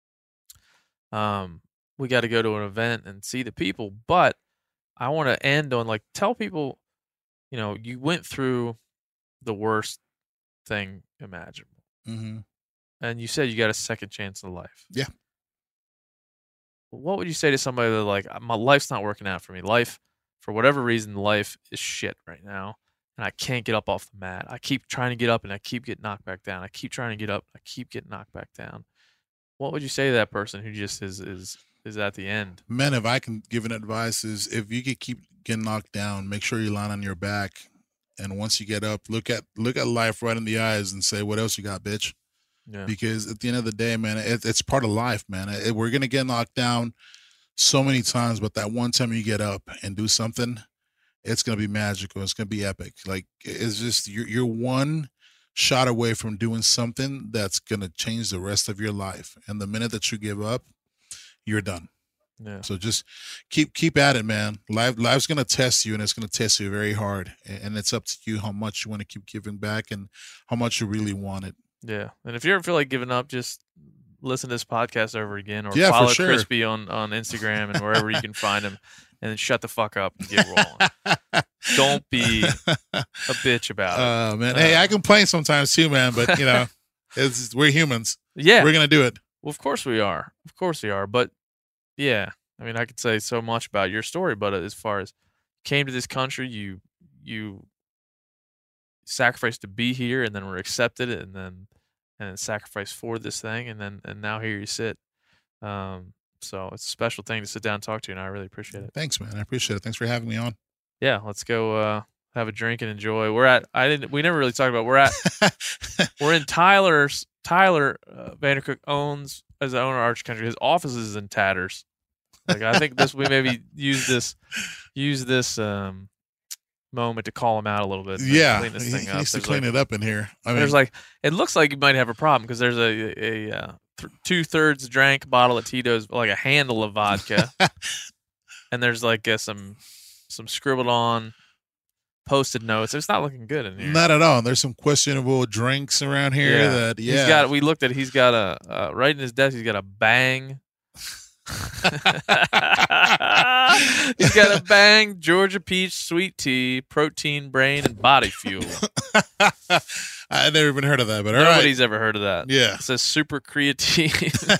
um, we got to go to an event and see the people. But I want to end on like tell people, you know, you went through the worst thing imaginable, Mm-hmm. and you said you got a second chance in life. Yeah. What would you say to somebody that like my life's not working out for me? Life, for whatever reason, life is shit right now, and I can't get up off the mat. I keep trying to get up, and I keep getting knocked back down. I keep trying to get up, I keep getting knocked back down. What would you say to that person who just is is is at the end? Man, if I can give an advice is if you could keep getting knocked down, make sure you line on your back. And once you get up, look at look at life right in the eyes and say, what else you got, bitch? Yeah. Because at the end of the day, man, it, it's part of life, man. It, we're going to get knocked down so many times, but that one time you get up and do something, it's going to be magical. It's going to be epic. Like, it's just, you're, you're one shot away from doing something that's going to change the rest of your life. And the minute that you give up, you're done. Yeah. So just keep keep at it, man. Life life's gonna test you, and it's gonna test you very hard. And it's up to you how much you want to keep giving back and how much you really want it. Yeah. And if you ever feel like giving up, just listen to this podcast over again, or Yeah, for follow sure. Crispy on, on Instagram and wherever you can find him, and then shut the fuck up and get rolling. Don't be a bitch about it. Uh, man. Hey, I complain sometimes too, man. But you know, it's we're humans. Yeah. We're gonna do it. Well, of course we are. Of course we are. But yeah, I mean, I could say so much about your story, but as far as came to this country, you you sacrificed to be here, and then were accepted, and then and then sacrificed for this thing, and then and now here you sit. Um, So it's a special thing to sit down and talk to you, and I really appreciate it. Thanks, man. I appreciate it. Thanks for having me on. Yeah, let's go uh, have a drink and enjoy. We're at I didn't we never really talked about we're at we're in Tyler's Tyler uh, Vandercook owns as the owner of Archery Country. His office is in tatters. Like I think this we maybe use this use this um, moment to call him out a little bit. Yeah, clean this he, thing he up. needs to There's clean like, it up in here. I mean, there's like it looks like you might have a problem because there's a a, a uh, th- two thirds drank bottle of Tito's, like a handle of vodka, and there's like uh, some some scribbled on posted notes. It's not looking good in here. not at all. There's some questionable drinks around here. Yeah. That yeah, He's got. We looked at. He's got a uh, right in his desk. He's got a Bang. He's got a Bang Georgia Peach Sweet Tea, Protein Brain, and Body Fuel. I've never even heard of that, but all Nobody's right. ever heard of that. Yeah. It says Super Creatine,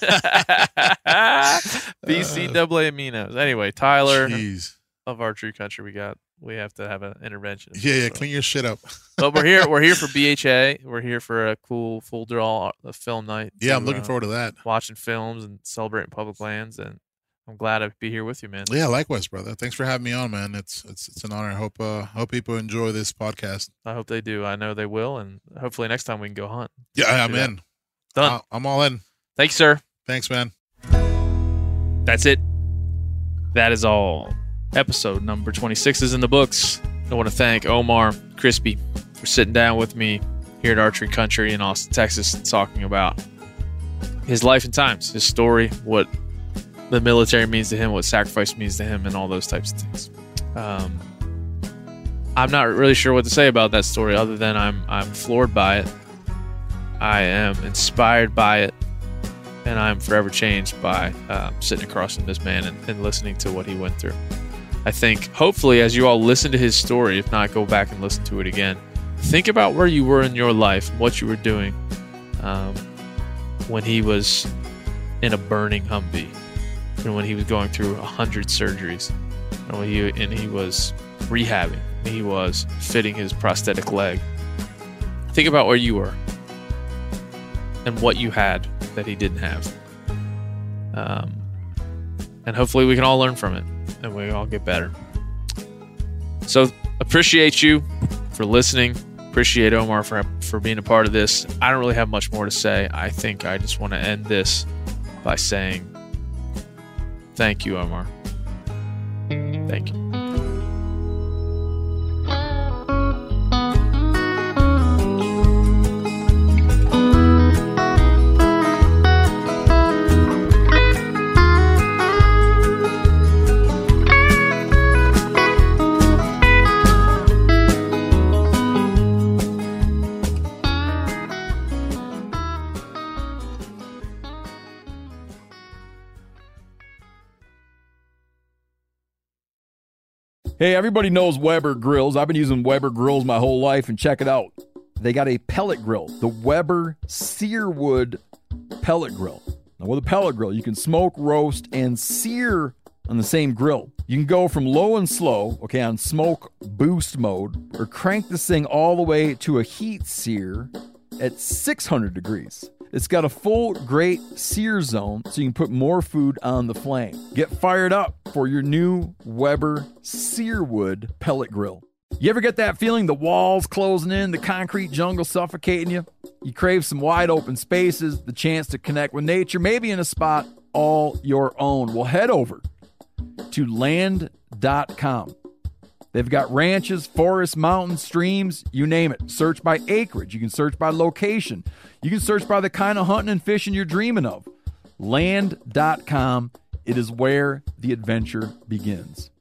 B C double A aminos. Anyway, Tyler Jeez. of Archery Country, we got. We have to have an intervention. Yeah, yeah. So- Clean your shit up. But we're here. We're here for B H A. We're here for a cool full draw uh, film night. Yeah, to, I'm looking uh, forward to that. watching films and celebrating public lands, and I'm glad to be here with you, man. Yeah, likewise, brother. Thanks for having me on, man. It's it's it's an honor. I hope uh hope people enjoy this podcast. I hope they do. I know they will, and hopefully next time we can go hunt. Yeah, I'm Do that. in. Done. Uh, I'm all in. Thank you, sir. Thanks, man. That's it. That is all. Episode number twenty-six is in the books. I want to thank Omar Crispy for sitting down with me here at Archery Country in Austin, Texas, talking about his life and times, his story, what the military means to him, what sacrifice means to him, and all those types of things. Um, I'm not really sure what to say about that story other than I'm I'm floored by it. I am inspired by it, and I'm forever changed by uh, sitting across from this man and, and listening to what he went through. I think, hopefully, as you all listen to his story, if not, go back and listen to it again. Think about where you were in your life, what you were doing um, when he was in a burning Humvee, and when he was going through a hundred surgeries, and when he and he was rehabbing, and he was fitting his prosthetic leg. Think about where you were and what you had that he didn't have, um, and hopefully, we can all learn from it. And we all get better. So appreciate you for listening. Appreciate Omar for for being a part of this. I don't really have much more to say. I think I just want to end this by saying thank you, Omar. Thank you. Hey, everybody knows Weber grills. I've been using Weber grills my whole life, and check it out. They got a pellet grill, the Weber Searwood pellet grill. Now, with a pellet grill, you can smoke, roast, and sear on the same grill. You can go from low and slow, okay, on smoke boost mode, or crank this thing all the way to a heat sear at six hundred degrees. It's got a full great sear zone, so you can put more food on the flame. Get fired up for your new Weber Searwood pellet grill. You ever get that feeling the walls closing in, the concrete jungle suffocating you? You crave some wide open spaces, the chance to connect with nature, maybe in a spot all your own. Well, head over to land dot com. They've got ranches, forests, mountains, streams, you name it. Search by acreage. You can search by location. You can search by the kind of hunting and fishing you're dreaming of. land dot com. It is where the adventure begins.